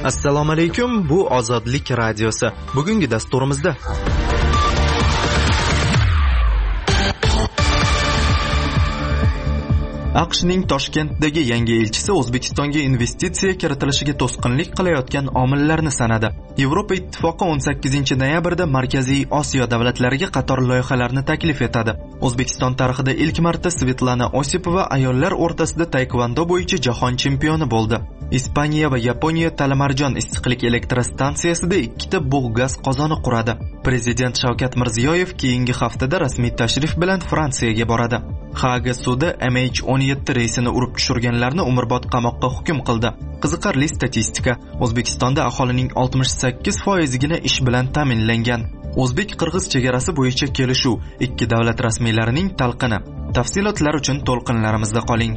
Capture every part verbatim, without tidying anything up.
Assalomu alaykum, bu Ozodlik radiosi. Bugungi dasturimizda AQShning Toshkentdagi yangi elchisi O'zbekistonga investitsiya kiritilishiga to'sqinlik qilayotgan omillarni sanadi. Yevropa Ittifoqi o'n sakkizinchi noyabrda Markaziy Osiyo davlatlariga qator loyihalarni taklif etadi. O'zbekiston tarixida ilk marta Svetlana Osipova ayollar o'rtasida taekvondo bo'yicha jahon chempioni bo'ldi. Ispaniya va Yaponiya Talamarjon issiqlik elektrostansiyasida ikkita bug' gaz qozoni quradi. Prezident Shavkat Mirziyoyev keyingi haftada rasmiy tashrif bilan Fransiyaga boradi. Haaga sudi M H o'n yetti reysini urib tushirganlarni umrbod qamoqqa hukm qildi. Qiziqarli statistika. O'zbekistonda aholining oltmish sakkiz foizigina ish bilan ta'minlangan. O'zbek-qirg'iz chegarasi bo'yicha kelishuv, ikki davlat rasmiylarining talqini. Tafsilotlar uchun to'lqinlarimizda qoling.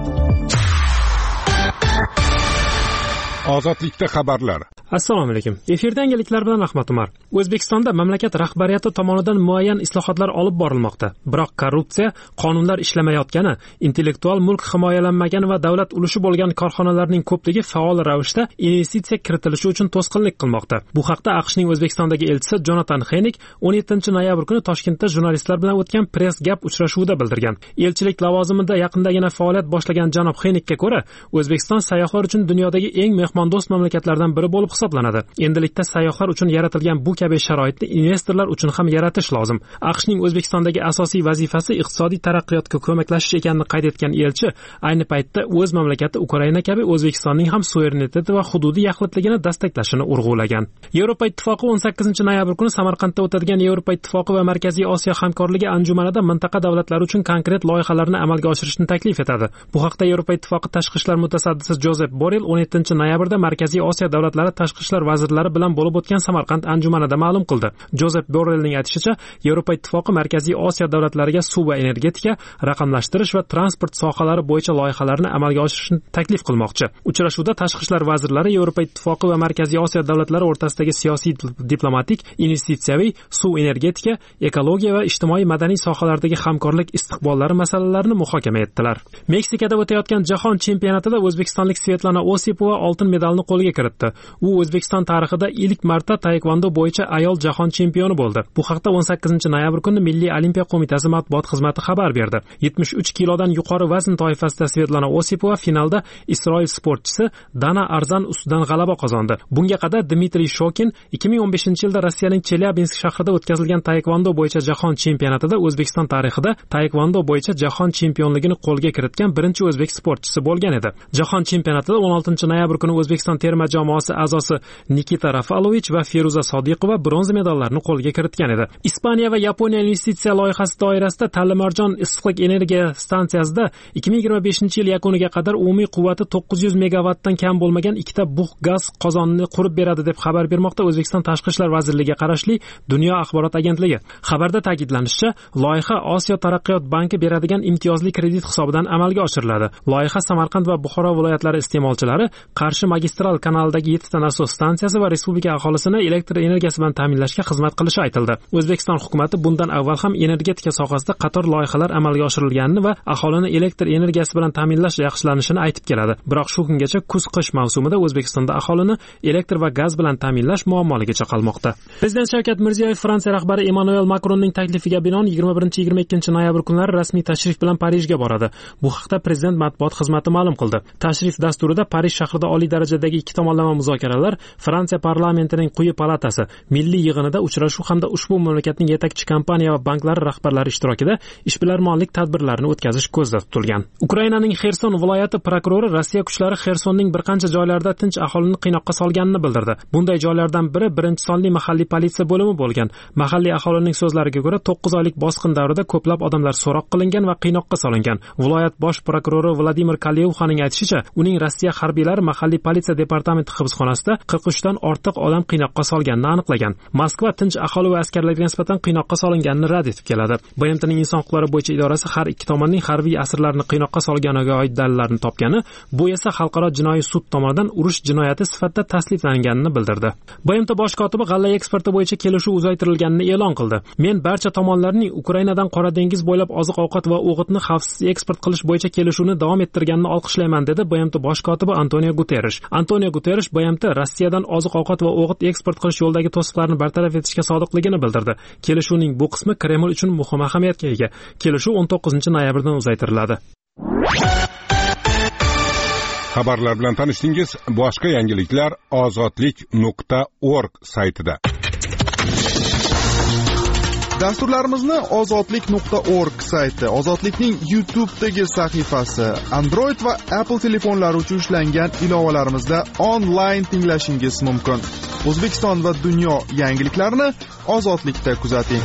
Ozodlikda xabarlar. Assalomu alaykum. Efirda yangiliklar bilan Ahmad Umar. O'zbekistonda mamlakat rahbariyati tomonidan muayyan islohotlar olib borilmoqda. Biroq korrupsiya, qonunlar ishlamayotgani, intellektual mulk himoyalanmagani va davlat ulushi bo'lgan korxonalarning ko'pligi faol ravishda investitsiya kiritilishi uchun to'sqinlik qilmoqda. Bu haqda AQShning O'zbekistondagi elchisi Jonatan Henik o'n yettinchi noyabr kuni Toshkentda jurnalistlar bilan o'tgan press gap uchrashuvida bildirgan. Elchilik lavozimida yaqindagina faoliyat boshlagan janob Henikka ko'ra, O'zbekiston sayyohlar uchun dunyodagi eng mehmondo'st mamlakatlardan biri bo'lib hisoblanadi. Endilikda sayyohlar uchun yaratilgan bu kabi sharoitni investorlar uchun ham yaratish lozim. AQShning O'zbekistondagi asosiy vazifasi iqtisodiy taraqqiyotga ko'maklashish ekanini qayd etgan elchi, ayni paytda o'z mamlakati Ukraina kabi O'zbekistonning ham suvereniteti va hududiy yaxlitligini dastaklashini urg'ulagan. Yevropa Ittifoqi o'n sakkizinchi noyabr kuni Samarqandda o'tadigan Yevropa Ittifoqi va Markaziy Osiyo hamkorligi anjumanida mintaqa davlatlari uchun konkret loyihalarni amalga oshirishni taklif etadi. Bu haqda Yevropa Ittifoqi tashqi ishlar mutasaddisi Jozef Borrell o'n yettinchi noyabrda Markaziy Osiyo davlatlari tashqi ishlar vazirlari bilan bo'lib o'tgan Samarqand anjumanida ma'lum qildi. Jozef Borrellning aytishicha, Yevropa Ittifoqi Markaziy Osiyo davlatlariga suv va energetika, raqamlashtirish va transport sohalari bo'yicha loyihalarni amalga oshirishni taklif qilmoqchi. Uchrashuvda tashqi ishlar vazirlari Yevropa Ittifoqi va Markaziy Osiyo davlatlari o'rtasidagi siyosiy, diplomatik, investitsiyaviy, suv, energetika, ekologiya va ijtimoiy madaniy sohalardagi hamkorlik istiqbollari masalalarini muhokama etdilar. Meksikada o'tayotgan jahon chempionatida o'zbekistonlik Svetlana Osipova oltin medalni qo'lga kiritdi. U O'zbekiston tarixida ilk marta taekvondo bo'yicha ayol jahon chempioni bo'ldi. Bu haqda o'n sakkizinchi noyabr kuni Milliy olimpiya qo'mitasi matbuot xizmati xabar berdi. yetmish uch kilodan yuqori vazn toifasida Svetlana Osipova finalda Isroil sportchisi Dana Arzan ustidan g'alaba qozondi. Bunga qadar Dmitriy Shokin ikki ming o'n beshinchi yilda Rossiyaning Chelyabinsk shahrida o'tkazilgan taekvondo bo'yicha jahon chempionatida O'zbekiston tarixida taekvondo bo'yicha jahon chempionligini qo'lga kiritgan birinchi o'zbek sportchisi bo'lgan edi. Jahon chempionatida o'n oltinchi noyabr kuni O'zbekiston terma jamoasi a'zosi Nikita Rafalovich va Feruza Sodiqova bronza medallarni qo'lga kiritgan edi. Ispaniya va Yaponiya investitsiya loyihasi doirasida Talamarjon issiqlik energiya stansiyasida ikki ming yigirma beshinchi yil yakuniga qadar umumiy quvvati to'qqiz yuz megawattdan kam bo'lmagan ikkita bug' gaz qozonini qurib beradi deb xabar bermoqda O'zbekiston Tashqi ishlar vazirligiga qarashli Dunyo axborot agentligi. Xabarda ta'kidlanishicha, loyiha Osiyo taraqqiyot banki beradigan imtiyozli kredit hisobidan amalga oshiriladi. Loyiha Samarqand va Buxoro viloyatlari iste'molchilari Qarshi magistral kanalidagi yettita nasos stansiyasi va respublika aholisini elektr energiyasi bilan ta'minlashga xizmat qilishi aytildi. O'zbekiston hukumatı bundan avval ham energetika sohasida qator loyihalar amalga oshirilganini va aholini elektr energiyasi bilan ta'minlash yaxshilanishini aytib keladi. Biroq shu kungacha kuz-qish mavsumida O'zbekistonda aholini elektr va gaz bilan ta'minlash muammoligicha qolmoqda. Prezident Shavkat Mirziyoyev Fransiya rahbari Emmanuel Macronning taklifiga binoan yigirma birinchi yigirma ikkinchi noyabr kunlari rasmiy tashrif bilan Parijga boradi. Bu haqda prezident matbuot xizmati ma'lum qildi. Tashrif dasturida Parij shahrida oliy darajadagi ikki tomonlama muzokaralar, Fransiya parlamentining quyi palatasi, milliy yig'inida uchrashuv hamda ushbu mamlakatning yetakchi kompaniya va banklari rahbarlari ishtirokida ishbilarmonlik tadbirlarini o'tkazish ko'zda tutilgan. Ukrainaning Xerson viloyati prokurori Rossiya kuchlari Xersonning bir qancha joylarida tinch aholini qiynoqqa solganini bildirdi. Bunday joylardan biri birinchi sonli mahalliy politsiya bo'limi bo'lgan. Mahalliy aholining so'zlariga ko'ra, to'qqiz oylik bosqin davrida ko'plab odamlar so'roq qilingan va qiynoqqa solingan. Viloyat bosh prokurori Vladimir Kalyevxaning aytishicha, uning Rossiya harbiylari mahalliy politsiya departamenti hibsxonasida qirq uch dan ortiq odam qiynoqqa solganini aniqlagan. Moskva tinch aholi va askarlarga nisbatan qiynoqqa solinganini rad etib keladi. B M Tning inson huquqlari bo'yicha idorasi har ikki tomonning harbiy asirlarni qiynoqqa solganiga oid dalillarni topgani, bu esa xalqaro jinoiy sud tomonidan urush jinoyati sifatida tasdiqlanganini bildirdi. B M T bosh kotibi g'alla eksporti bo'yicha kelishuv uzaytirilganini e'lon qildi. Men barcha tomonlarning Ukrainadan Qora dengiz bo'ylab oziq-ovqat va o'g'itni xavfsiz eksport qilish bo'yicha kelishuvni davom ettirganini olqishlayman dedi B M T bosh kotibi Antonio Guterres. Antonio Guterres B M T Rossiyadan oziq-ovqat va o'g'it eksport qilish yo'lidagi to'siqlarni bartaraf etishga sodiqligini bildirdi. Kelishuvning bu qismi Kreml uchun muhim ahamiyatga ega. Kelishuv o'n to'qqizinchi noyabrdan uzaytiriladi. Xabarlar bilan tanishdingiz. Boshqa yangiliklar ozodlik nuqta org saytida. Dasturlarimizni ozodlik nuqta org sayti, Ozodlikning YouTube'dagi sahifasi, Android va Apple telefonlari uchun ishlangan ilovalarimizda onlayn tinglashingiz mumkin. O'zbekiston va dunyo yangiliklarini Ozodlikda kuzating.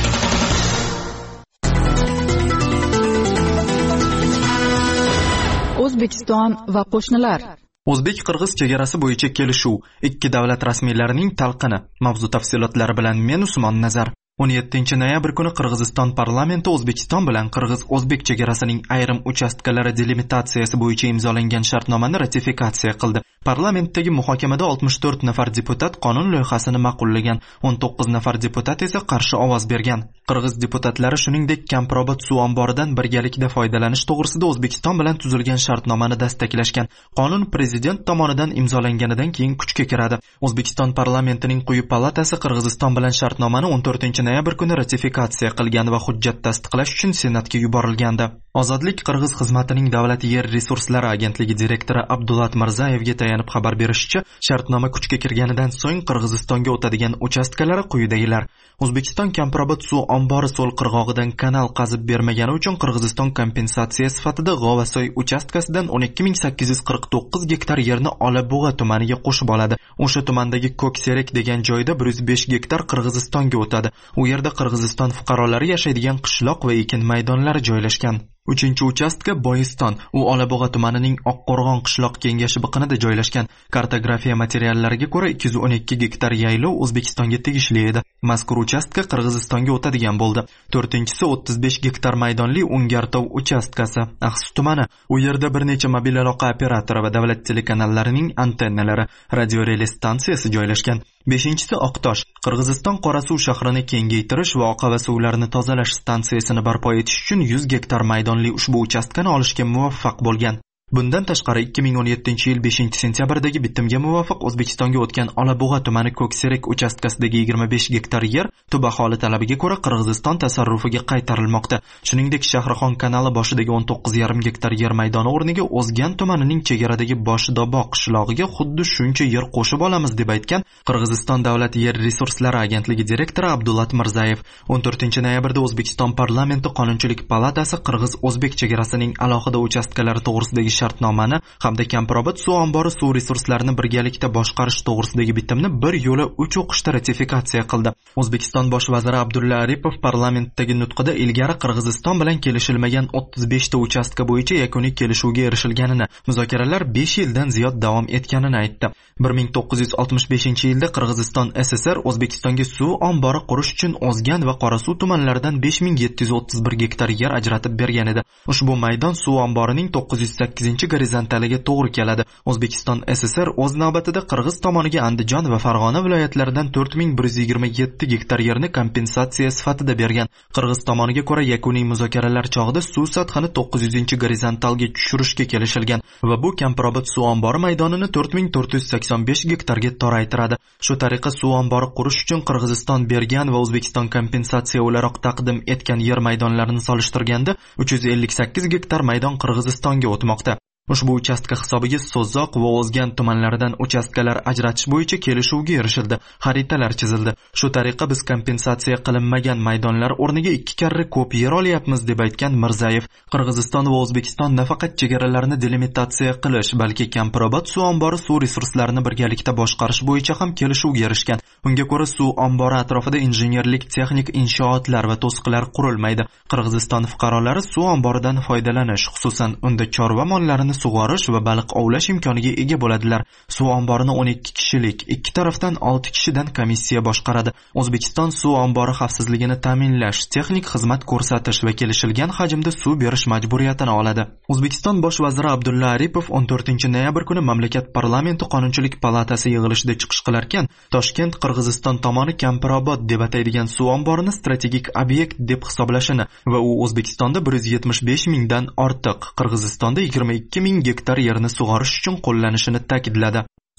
O'zbekiston va qo'shnilar. O'zbek-qirg'iz chegarasi bo'yicha kelishuv, ikki davlat rasmiylarining talqini. Mavzu tafsilotlari bilan men Usmon Nazar. o'n yettinchi noyabr kuni Qirg'iziston parlamenti O'zbekiston bilan qirg'iz-o'zbek chegarasining ayrim uchastkalari delimitatsiyasi bo'yicha imzolangan shartnomani ratifikatsiya qildi. Parlamentdagi muhokamada oltmish to'rt nafar deputat qonun loyihasini ma'qullagan, o'n to'qqiz nafar deputat esa qarshi ovoz bergan. Qirg'iz deputatlari shuningdek Kamprobod suv omboridan birgalikda foydalanish to'g'risida O'zbekiston bilan tuzilgan shartnomani dastaklashgan. Qonun prezident tomonidan imzolanganidan keyin kuchga kiradi. O'zbekiston parlamentining quyi palatasi Qirg'iziston bilan shartnomani o'n to'rtinchi noyabr kuni ratifikatsiya qilgan va hujjat tasdiqlash uchun Senatga yuborilgandi. Ozodlik Qirg'iz xizmatining Davlat yer resurslari agentligi direktori Abdulat Mirzayevga tayanib xabar berishicha, shartnoma kuchga kirganidan so'ng Qirg'izistonga o'tadigan uchastkalari quyidagilar. O'zbekiston Kamprobod suv ombori so'l qirg'og'idan kanal qazib bermagani uchun Qirg'iziston kompensatsiya sifatida G'ovasoy uchastkasidan o'n ikki ming sakkiz yuz qirq to'qqiz gektar yerni Olabug'a tumaniga qo'shib oladi. O'sha tumandagi Ko'kserak degan joyda bir yuz besh gektar Qirg'izistonga o'tadi. U yerda Qirg'iziston fuqarolari yashaydigan qishloq va ekin maydonlari joylashgan. Uchinchi uchastka Boyiston. U Olabug'a tumanining Oqqo'rg'on qishloq kengashi biqinida joylashgan. Kartografiya materiallariga ko'ra ikki yuz o'n ikki gektar yaylov O'zbekistonga tegishli edi. Mazkur uchastka Qirg'izistonga o'tadigan bo'ldi. To'rtinchisi o'ttiz besh gektar maydonli Ungartov uchastkasi, Axsi tumani. U yerda bir necha mobil aloqa operatori va davlat telekanallarining antennalari, radio relay stansiyasi joylashgan. beshinchisi Oqtosh. Qirg'iziston Qorasuv shahrini kengaytirish va oqava suvlarni tozalash stansiyasini barpo etish uchun yuz gektar maydonli ushbu uchastkani olishga muvaffaq bo'lgan. Bundan tashqari ikki ming o'n yettinchi yil beshinchi sentyabrdagi bitimga muvofiq O'zbekistonga o'tgan Olabug'a tumani Ko'kserak uchastkasidagi yigirma besh gektar yer tub aholi talabiga ko'ra Qirg'iziston tasarrufiga qaytarilmoqda. Shuningdek, Shahrixon kanali boshidagi o'n to'qqiz yarim gektar yer maydoni o'rniga O'zgan tumanining chegaradagi Boshidoboq qishlog'iga xuddi shuncha yer qo'shib olamiz deb aytgan Qirg'iziston Davlat yer resurslari agentligi direktori Abdulat Mirzayev. o'n to'rtinchi noyabrda O'zbekiston parlamenti Qonunchilik palatasi Qirg'iz-O'zbek chegarasining alohida uchastkalari to'g'risidagi shartnomani hamda Kamprobod suv ombori suv resurslarini birgalikda boshqarish to'g'risidagi bitimni bir yo'la uch o'qishda ratifikatsiya qildi. O'zbekiston bosh vaziri Abdulla Aripov parlamentdagi nutqida ilgari Qirg'iziston bilan kelishilmagan o'ttiz besh ta uchastka bo'yicha yakuniy kelishuvga erishilganini, muzokaralar besh yildan ziyod davom etganini aytdi. bir ming to'qqiz yuz oltmish beshinchi yilda Qirg'iziston S S R O'zbekistonga suv ombori qurish uchun O'zgan va Qorasuv tumanlaridan besh ming yetti yuz o'ttiz bir gektar yer ajratib bergan edi. Ushbu maydon suv omborining to'qqiz yuz sakkizinchi gorizontaliga to'g'ri keladi. O'zbekiston S S R o'z navbatida Qirg'iz tomoniga Andijon va Farg'ona viloyatlaridan to'rt ming bir yuz yigirma yetti gektar yerni kompensatsiya sifatida bergan. Qirg'iz tomoniga ko'ra yakuniy muzokaralar chog'ida suv sathini to'qqiz yuzinchi gorizontalga tushirishga kelishilgan va bu Kamprobod suv ombori maydonini to'rt ming to'rt yuz sakson besh gektarga toraytiradi. Shu tariqa suv ombori qurish uchun Qirg'iziston bergan va O'zbekiston kompensatsiya o'laroq taqdim etgan yer maydonlarini solishtirganda uch yuz ellik sakkiz gektar maydon Qirg'izistonga o'tmoqda. Ushbu uchastka hisobiga So'zzoq va O'zgan tumanlaridan uchastkalar ajratish bo'yicha kelishuvga erishildi, xaritalar chizildi. Shu tariqa biz kompensatsiya qilinmagan maydonlar o'rniga ikki karra ko'p yer olyapmiz deb aytgan Mirzayev. Qirg'iziston va O'zbekiston nafaqat chegaralarni delimitatsiya qilish, balki Kamprobod suv ombori suv resurslarini birgalikda boshqarish bo'yicha ham kelishuvga erishgan. Unga ko'ra suv ombori atrofida injenerlik, texnik inshootlar va to'siqlar qurilmaydi. Qirg'iziston fuqarolari suv omboridan foydalanish, xususan unda chorva mollarini sug'orish va baliq ovlash imkoniga ega bo'ladilar. Suv omborini o'n ikki kishilik, ikki tarafdan olti kishidan komissiya boshqaradi. O'zbekiston suv ombori xavfsizligini ta'minlash, texnik xizmat ko'rsatish va kelishilgan hajmda suv berish majburiyatini oladi. O'zbekiston bosh vaziri Abdulla Aripov o'n to'rtinchi noyabr kuni mamlakat parlamenti Qonunchilik palatasi yig'ilishida chiqish qilarkan, Toshkent Qirg'iziston tomoni Kamprobod deb ataydigan suv omborini strategik obyekt deb hisoblashini va u O'zbekistonda bir yuz yetmish besh mingdan ortiq, Qirg'izistonda yigirma ikki ming gektar yerni sug'orish uchun qo'llanishini ta'kidladi.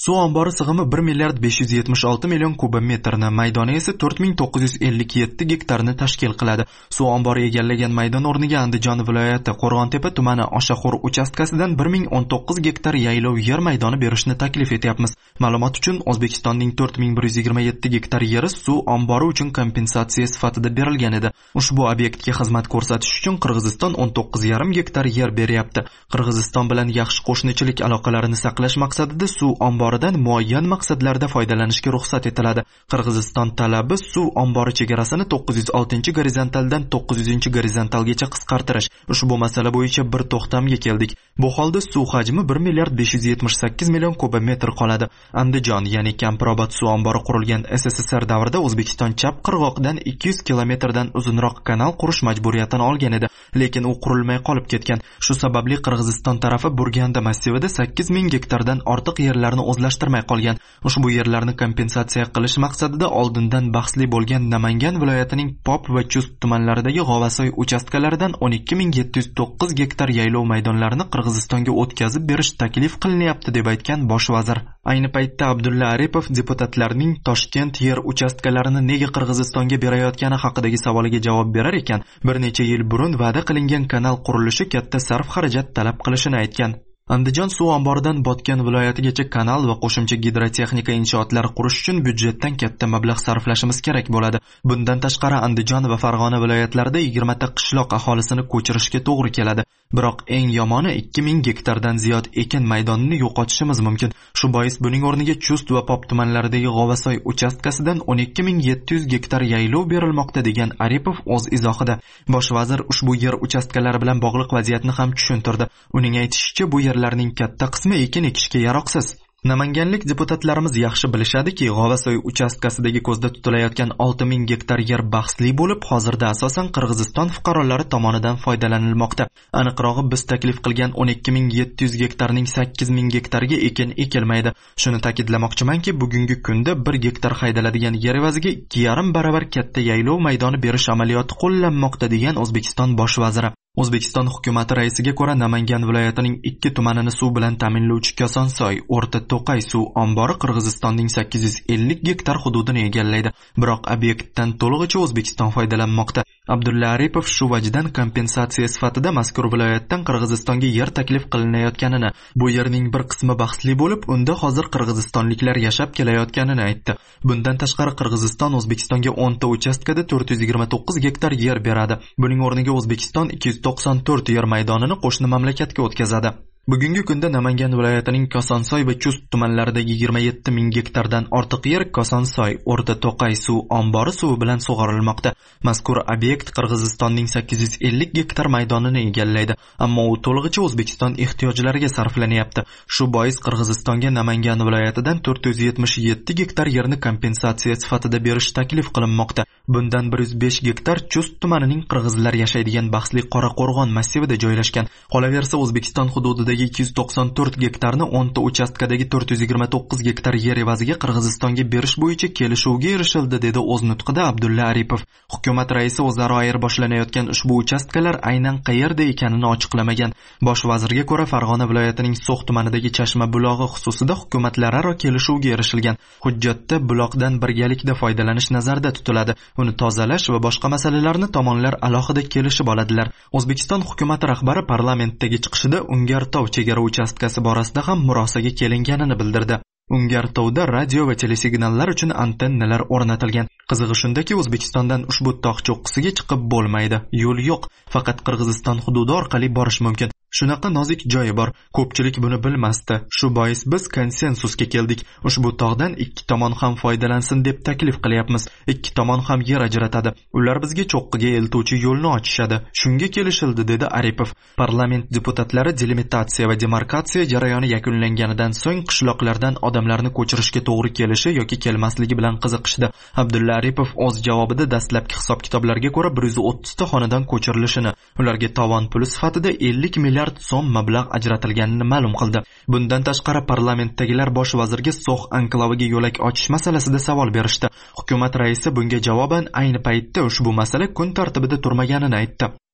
Suv ombori sig'imi bir milliard besh yuz yetmish olti million kubik metrni, maydoni esa to'rt ming to'qqiz yuz ellik yetti gektarni tashkil qiladi. Suv ombori egallagan maydon o'rniga Andijon viloyati Qo'rg'ontepa tumani Oshaxo'r uchastkasidan bir ming o'n to'qqiz gektar yaylov yer maydoni berishni taklif etyapmiz. Ma'lumot uchun, O'zbekistonning to'rt ming bir yuz yigirma yetti gektar yeri suv ombori uchun kompensatsiya sifatida berilgan edi. Ushbu obyektga xizmat ko'rsatish uchun Qirg'iziston o'n to'qqiz yarim gektar yer beryapti. Qirg'iziston bilan yaxshi qo'shnichilik aloqalarini saqlash maqsadida suv ombori dan muayyan maqsadlarda foydalanishga ruxsat etiladi. Qirg'iziston talabi suv ombori chegarasini to'qqiz yuz oltinchi gorizontaldan to'qqiz yuzinchi gorizontalgacha qisqartirish. Ushbu masala bo'yicha bir to'xtamga keldik. Bu holda suv hajmi bir milliard besh yuz yetmish sakkiz million kubik metr qoladi. Andijon, ya'ni Kampirobod suv ombori qurilgan S S S R davrida O'zbekiston chap qirg'oqdan ikki yuz kilometrdan uzunroq kanal qurish majburiyatini olgan edi, lekin u qurilmay qolib ketgan. Shu sababli Qirg'iziston tarafi Burganda massivida sakkiz ming gektardan ortiq yerlarni o'zlashtirmay qolgan. Ushbu yerlarni kompensatsiya qilish maqsadida oldindan bahsli bo'lgan Namangan viloyatining Pop va Chust tumanlaridagi G'ovasoy uchastkalaridan o'n ikki ming yetti yuz to'qqiz gektar yaylov maydonlarini Qirg'izistonga o'tkazib berish taklif qilinyapti deb aytgan bosh vazir. Ayni paytda Abdulla Aripov deputatlarning Toshkent yer uchastkalarini nega Qirg'izistonga berayotgani haqidagi savoliga javob berar ekan, bir necha yil burun va'da qilingan kanal qurilishi katta sarf xarajat talab qilishini aytgan. Andijon suv omboridan Botgan viloyatigacha kanal va qo'shimcha gidrotexnika inshootlari qurish uchun byudjetdan katta mablag' sarflashimiz kerak bo'ladi. Bundan tashqari Andijon va Farg'ona viloyatlarida yigirma ta qishloq aholisini ko'chirishga to'g'ri keladi. Biroq eng yomoni ikki ming gektardan ziyod ekin maydonini yo'qotishimiz mumkin. Shu bois buning o'rniga Chust va Pop tumanlaridagi G'ovasoy uchastkasidan o'n ikki ming yetti yuz gektar yaylov berilmoqda degan Aripov o'z izohida. Bosh vazir ushbu yer uchastkalari bilan bog'liq vaziyatni ham tushuntirdi. Uning aytishicha, bu yerlarning katta qismi ekin ekishga yaroqsiz. Namanganlik deputatlarimiz yaxshi bilishadiki, G'ovasoy uchastkasidagi ko'zda tutilayotgan olti ming gektar yer bahsli bo'lib, hozirda asosan Qirg'iziston fuqarolari tomonidan foydalanilmoqda. Aniqrog'i, biz taklif qilgan o'n ikki ming yetti yuz gektarning sakkiz ming gektarga ekin ekilmaydi. Shuni ta'kidlamoqchimanki, bugungi kunda bir gektar haydaladigan yer evaziga ikki yarim baravar katta yaylov maydoni berish amaliyoti qo'llanmoqda degan O'zbekiston bosh vaziri. O'zbekiston hukumati raisiga ko'ra, Namangan viloyatining ikki tumanini suv bilan ta'minlovchi Kosonsoy, O'rta To'qay suv ombori Qirg'izistonning sakkiz yuz ellik gektar hududini egallaydi. Biroq obyektdan to'lig'icha O'zbekiston foydalanmoqda. Abdulla Aripov shu vajdan kompensatsiya sifatida mazkur viloyatdan Qirg'izistonga yer taklif qilinayotganini, bu yerning bir qismi bahsli bo'lib, unda hozir qirg'izistonliklar yashab kelayotganini aytdi. Bundan tashqari Qirg'iziston O'zbekistonga o'n ta uchastkada to'rt yuz yigirma to'qqiz gektar yer beradi. Buning o'rniga O'zbekiston ikki yuz to'qson to'rt yer maydonini qo'shni mamlakatga o'tkazadi. Bugungi kunda Namangan viloyatining Kosonsoy va Chust tumanlaridagi yigirma yetti ming gektardan ortiq yer Kosonsoy, O'rta To'qay suv ombori suvi bilan sug'orilmoqda. Mazkur obyekt Qirg'izistonning sakkiz yuz ellik gektar maydonini egallaydi, ammo u to'lig'icha O'zbekiston ehtiyojlariga sarflanyapti. Shu bois Qirg'izistonga Namangan viloyatidan to'rt yuz yetmish yetti gektar yerni kompensatsiya sifatida berish taklif qilinmoqda. Bundan bir yuz besh gektar Chust tumanining qirg'izlar yashaydigan bahsli Qoraqo'rg'on massivida joylashgan. Qolaversa, O'zbekiston hududidagi ikki yuz to'qson to'rt gektarni o'n ta uchastkadagi to'rt yuz yigirma to'qqiz gektar yer evaziga Qirg'izistonga berish bo'yicha kelishuvga erishildi, dedi o'z nutqida Abdulla Aripov. Hukumat raisi o'zaro ayirboshlanyotgan ushbu uchastkalar aynan qayerda ekanini ochiqlamagan. Bosh vazirga ko'ra, Farg'ona viloyatining So'x tumanidagi Chashma bulog'i xususida hukumatlararo kelishuvga erishilgan. Hujjatda buloqdan birgalikda foydalanish nazarda tutiladi. Uni tozalash va boshqa masalalarni tomonlar alohida kelishib oladilar. O'zbekiston hukumati rahbari parlamentdagi chiqishida Ungartov chegara uchastkasi borasida ham murosaga kelinganini bildirdi. Ungartovda radio va telesignallar uchun antennalar o'rnatilgan. Qizig'i shundaki, O'zbekistondan ushbu tog' cho'qqisiga chiqib bo'lmaydi. Yo'l yo'q, faqat Qirg'iziston hududi orqali borish mumkin. Shunaqa nozik joyi bor. Ko'pchilik buni bilmasdi. Shu bois biz konsensusga keldik. Ushbu tog'dan ikki tomon ham foydalansin deb taklif qilyapmiz. Ikki tomon ham yer ajratadi. Ular bizga cho'qqiga eltuvchi yo'lni ochishadi. Shunga kelishildi, dedi Aripov. Parlament deputatlari delimitatsiya va demarkatsiya jarayoni yakunlanganidan so'ng qishloqlardan odamlarni ko'chirishga to'g'ri kelishi yoki kelmasligi bilan qiziqishdi. Abdulla Aripov o'z javobida dastlabki hisob-kitoblarga ko'ra bir yuz o'ttiz ta xonadan ko'chirilishini, ularga tovon puli sifatida ellik milliard so'm mablag' ajratilganini ma'lum qildi. Bundan tashqari parlamentdagilar bosh vazirga So'x anklaviga yo'lak ochish masalasida savol berishdi. Hukumat raisi bunga javoban ayni paytda ushbu masala kun tartibida turmaganini aytdi.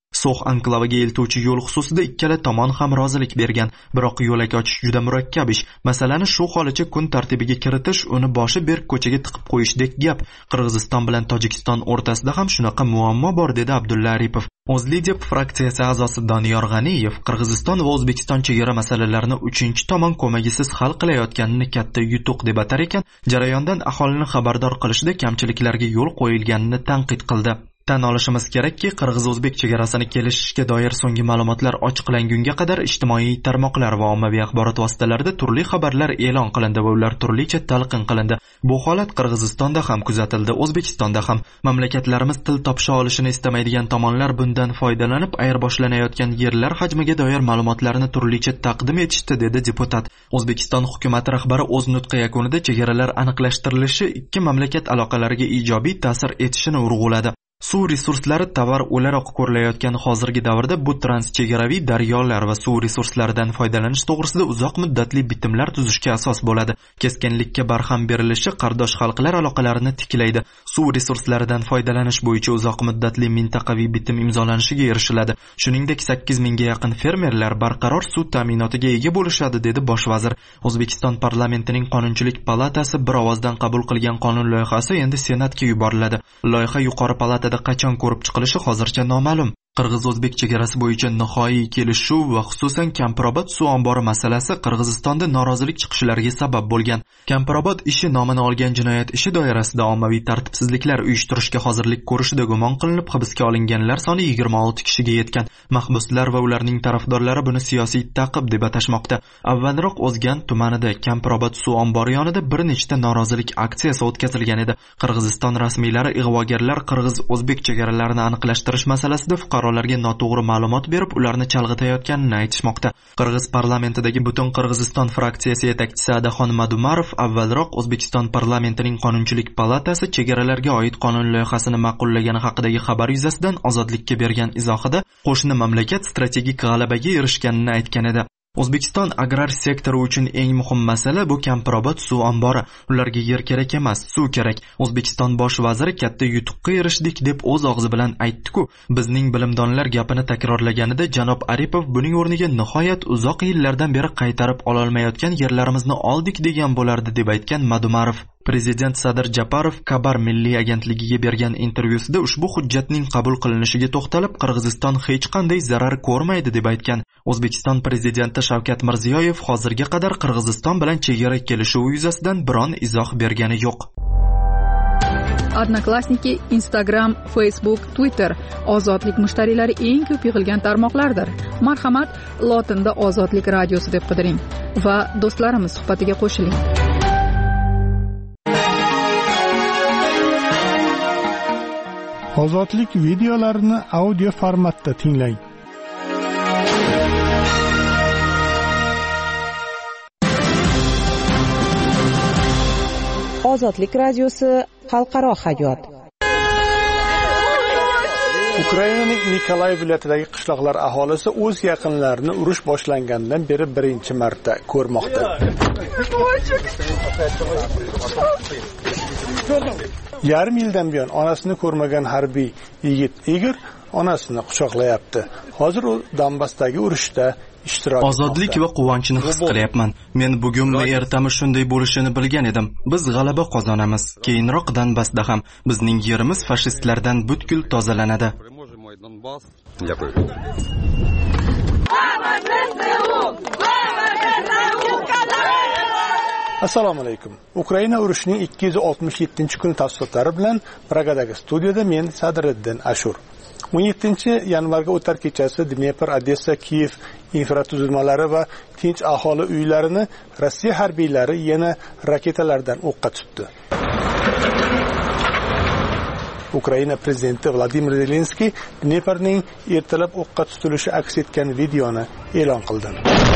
So'x anklaviga eltuvchi yo'l xususida ikkala tomon ham rozilik bergan, biroq yo'lak ochish juda murakkab ish. Masalani shu holicha kun tartibiga kiritish, uni boshi berk ko'chaga tiqib qo'yishdek gap. Qirg'iziston bilan Tojikiston o'rtasida ham shunaqa muammo bor, dedi Abdulla Aripov. O'zlidep fraksiyasi a'zosi Doniyor G'aniyev Qirg'iziston va O'zbekiston chegara masalalarini uchinchi tomon ko'magisiz hal qilayotganini katta yutuq deb atar ekan, jarayondan aholini xabardor qilishda kamchiliklarga yo'l qo'yilganini tanqid qildi. Tan olishimiz kerakki, Qirg'iz-O'zbek chegarasini kelishishga doir so'nggi ma'lumotlar ochiqlangunga qadar ijtimoiy tarmoqlar va ommaviy axborot vositalarida turli xabarlar e'lon qilindi va ular turlicha talqin qilindi. Bu holat Qirg'izistonda ham kuzatildi, O'zbekistonda ham. Mamlakatlarimiz til topisha olishini istamaydigan tomonlar bundan foydalanib, ayirboslanayotgan yerlar hajmiga doir ma'lumotlarni turlicha taqdim etishdi, dedi deputat. O'zbekiston hukumati rahbari o'z nutqi yakunida chegaralar aniqlashtirilishi ikki mamlakat aloqalariga ijobiy ta'sir etishini urg'uladi. Suv resurslari tovar o'laroq ko'rilayotgan hozirgi davrda bu transchegaraviy daryolar va suv resurslaridan foydalanish to'g'risida uzoq muddatli bitimlar tuzishga asos bo'ladi. Keskinlikka barham berilishi qardosh xalqlar aloqalarini tiklaydi. Suv resurslaridan foydalanish bo'yicha uzoq muddatli mintaqaviy bitim imzolanishiga erishiladi. Shuningdek, sakkiz mingga yaqin fermerlar barqaror suv ta'minotiga ega bo'lishadi, dedi bosh vazir. O'zbekiston parlamentining Qonunchilik palatasi bir ovozdan qabul qilgan qonun loyihasi endi Senatga yuboriladi. Loyiha yuqori palata qachon ko'rib chiqilishi hozircha noma'lum. Qirg'iz-O'zbek chegarasi bo'yicha nihoyiy kelishuv va xususan Kampirobod suv ombori masalasi Qirg'izistonda norozilik chiqishlariga sabab bo'lgan. Kampirobod ishi nomini olgan jinoyat ishi doirasida ommaviy tartibsizliklar uyushtirishga hozirlik ko'rishida gumon qilinib hibsga olinganlar soni yigirma olti kishiga yetgan. Mahbuslar va ularning tarafdorlari buni siyosiy ta'qib deb atashmoqda. Avvalroq O'zgan tumanida Kampirobod suv ombori yonida bir nechta norozilik aksiyasi o'tkazilgan edi. Qirg'iziston rasmiylari ig'vogarlar Qirg'iz-O'zbek chegaralarini aniqlashtirish masalasida fuqaro larga noto'g'ri ma'lumot berib, ularni chalg'itayotganini aytishmoqda. Qirg'iz parlamentidagi Butun Qirg'iziston fraksiyasi yetakchisi Adaxon Madumarov avvalroq O'zbekiston parlamentining Qonunchilik palatasi chegaralarga oid qonun loyihasini ma'qullagani haqidagi xabar yuzasidan Ozodlikka bergan izohida qo'shni mamlakat strategik g'alabaga erishganini aytgan edi. O'zbekiston agrar sektori uchun eng muhim masala bu Kampirobod suv ombori. Ularga yer kerak emas, suv kerak. O'zbekiston bosh vaziri katta yutuqqa erishdik deb o'z og'zi bilan aytdi-ku. Bizning bilimdonlar gapini takrorlaganida janob Aripov buning o'rniga nihoyat uzoq yillardan beri qaytarib ololmayotgan yerlarimizni oldik degan bo'lardi, deb aytgan Madumarov. Prezident Sadir Japarov Kabar milliy agentligiga bergan intervyusida ushbu hujjatning qabul qilinishiga to'xtalib, Qirg'iziston hech qanday zarar ko'rmaydi deb aytgan. O'zbekiston prezidenti Shavkat Mirziyoyev hozirga qadar Qirg'iziston bilan chegara kelishuvi yuzasidan biron izoh bergani yo'q. Odnoklassniki, Instagram, Facebook, Twitter ozodlik mushtariylari eng ko'p yig'ilgan tarmoqlardir. Marhamat, lotinda Ozodlik radiosi deb qidiring va do'stlarimiz suhbatiga qo'shiling. Ozodlik videolarini audio formatda tinglang. Ozodlik radiosi xalqaro hayot. Ukrainaning Nikolay viloyatidagi qishloqlar aholisi o'z yaqinlarini urush boshlangandan beri birinchi marta ko'rmoqda. Yarim yildan buyon onasini ko'rmagan harbiy yigit Igor onasini quchoqlayapti. Hozir u Donbassdagi urushda ishtirok etmoqda. Ozodlik va quvonchni his qilyapman. Men bugunmi ertami shunday bo'lishini bilgan edim. Biz g'alaba qozonamiz. Keyinroq Donbassda ham bizning yerimiz fashistlardan butkul tozalanadi. Assalomu alaykum. Ukraina urushining ikki yuz oltmish yettinchi kun tafsilotlari bilan Pragadagi studiyada men Sadriddin Ashur. o'n yettinchi yanvarga o'tar kechasi Dnepr, Odessa, Kiyev infratuzilmalari va tinch aholi uylarini Rossiya harbiylari yana raketalardan o'qqa tutdi. Ukraina prezidenti Vladimir Zelenskiy Dneprning ertalab o'qqa tutilishi aks etgan videoni e'lon qildi.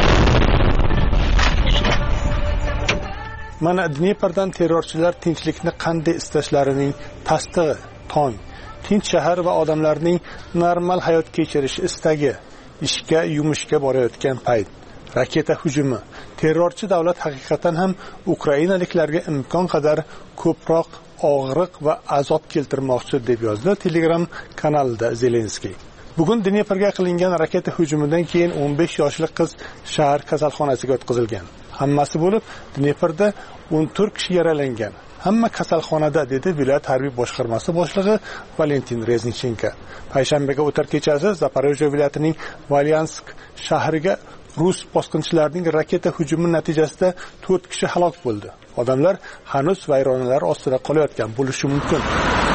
Mana Dneprdan terrorchilar tinchlikni qanday istashlarining tasdig'i tong. Tinch shahar va odamlarning normal hayot kechirish istagi ishga, yumushga borayotgan payt. Raketa hujumi. Terrorchi davlat haqiqatan ham ukrainaliklarga imkon qadar ko'proq og'riq va azob keltirmoqchi deb yozdi Telegram kanalida Zelenskiy. Bugun Dneprga qilingan raketa hujumidan keyin o'n besh yoshli qiz shahar kasalxonasiga o'tkazilgan. Hammasi bo'lib, Dneprda o'n to'rt kishi yaralangan. Hamma kasalxonada, dedi viloyat harbiy boshqarmasi boshlig'i Valentin Reznichenko. Payshanbaga o'tar kechasi Zaporojye viloyatining Valyansk shahriga rus bosqinchilarining raketa hujumi natijasida to'rt kishi halok bo'ldi. Odamlar hanuz vayronalar ostida qolayotgan bo'lishi mumkin.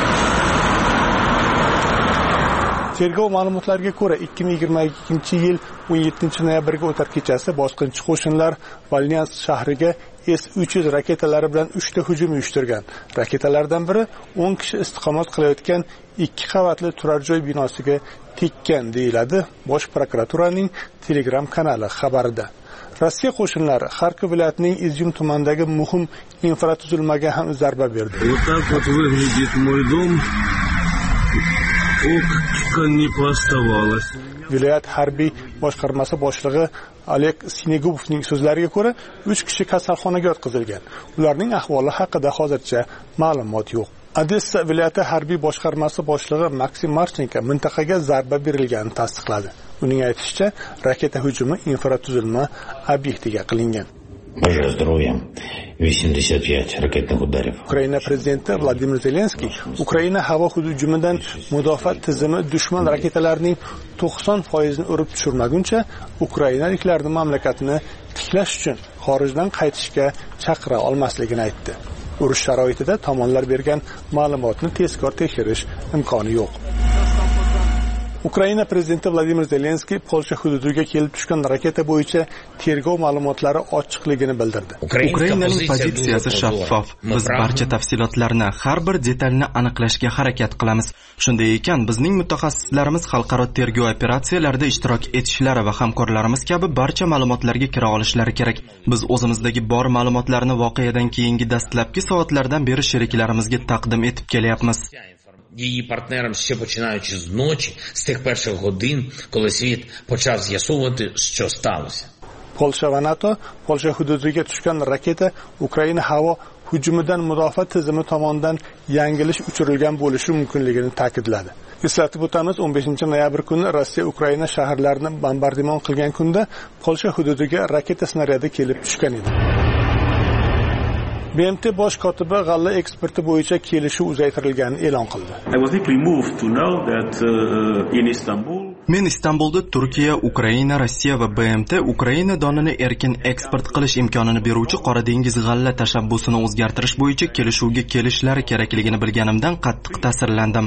Tergov ma'lumotlariga ko'ra, ikki ming yigirma ikkinchi yil o'n yettinchi noyabrga o'tar kechasi bosqinchi qo'shinlar Valyansk shahriga S uch yuz raketalari bilan uchta hujum uyushtirgan. Raketalardan biri o'n kishi istiqomat qilayotgan ikki qavatli turar joy binosiga tekkan, deyiladi Bosh prokuraturaning Telegram kanali xabarida. Rossiya qo'shinlari Xarkov viloyatining Izyum tumanidagi muhim infratuzilmaga ham zarba berdi. Viloyat harbiy boshqarmasi boshlig'i Oleg Sinegubovning so'zlariga ko'ra, uch kishi kasalxonaga yotqizilgan. Ularning ahvoli haqida hozircha ma'lumot yo'q. Odessa viloyati harbiy boshqarmasi boshlig'i Maksim Marchenko mintaqaga zarba berilganini tasdiqladi. Uning aytishicha, raketa hujumi infratuzilma obyektiga qilingan. Ukraina prezidenti Vladimir Zelenskiy Ukraina havo hujumidan mudofaa tizimi dushman raketalarining to'qson foizini urib tushirmaguncha ukrainaliklarning mamlakatini tiklash uchun xorijdan qaytishga chaqira olmasligini aytdi. Urush sharoitida tomonlar bergan ma'lumotni tezkor tekshirish imkoni yo'q. Ukraina prezidenti Vladimir Zelenskiy Polsha hududiga kelib tushgan raketa bo'yicha tergov ma'lumotlari ochiqligini bildirdi. Ukrainaning pozitsiyasi shaffof. Biz barcha tafsilotlarni, har bir detalni aniqlashga harakat qilamiz. Shunday ekan, bizning mutaxassislarimiz xalqaro tergov operatsiyalarida ishtirok etishlari va hamkorlarimiz kabi barcha ma'lumotlarga kira olishlari kerak. Biz o'zimizdagi bor ma'lumotlarni voqeadan keyingi dastlabki soatlardan beri sheriklarimizga taqdim etib kelyapmiz. Її партнерам ще починаючи з ночі, з тих перших годин, коли світ почав з'ясовувати, що сталося. Polsha va NATO Polsha hududiga tushgan raketa Ukraina havo hujumidan mudofaa tizimi tomonidan yangilish uchirilgan bo'lishi mumkinligini ta'kidladi. Eslatib o'tamiz, o'n beshinchi noyabr kuni Rossiya Ukraina shaharlarini bombardimon qilgan kunda Polsha hududiga raketa snaryadi kelib tushgan edi. B M T bosh kotibi g'alla eksporti bo'yicha kelishuv uzaytirilganini e'lon qildi. Men Istanbulda Turkiya, Ukraina, Rossiya va B M T Ukraina donini erkin eksport qilish imkonini beruvchi Qora dengiz g'alla tashabbusini o'zgartirish bo'yicha kelishuvga kelishlari kerakligini bilganimdan qattiq ta'sirlandim.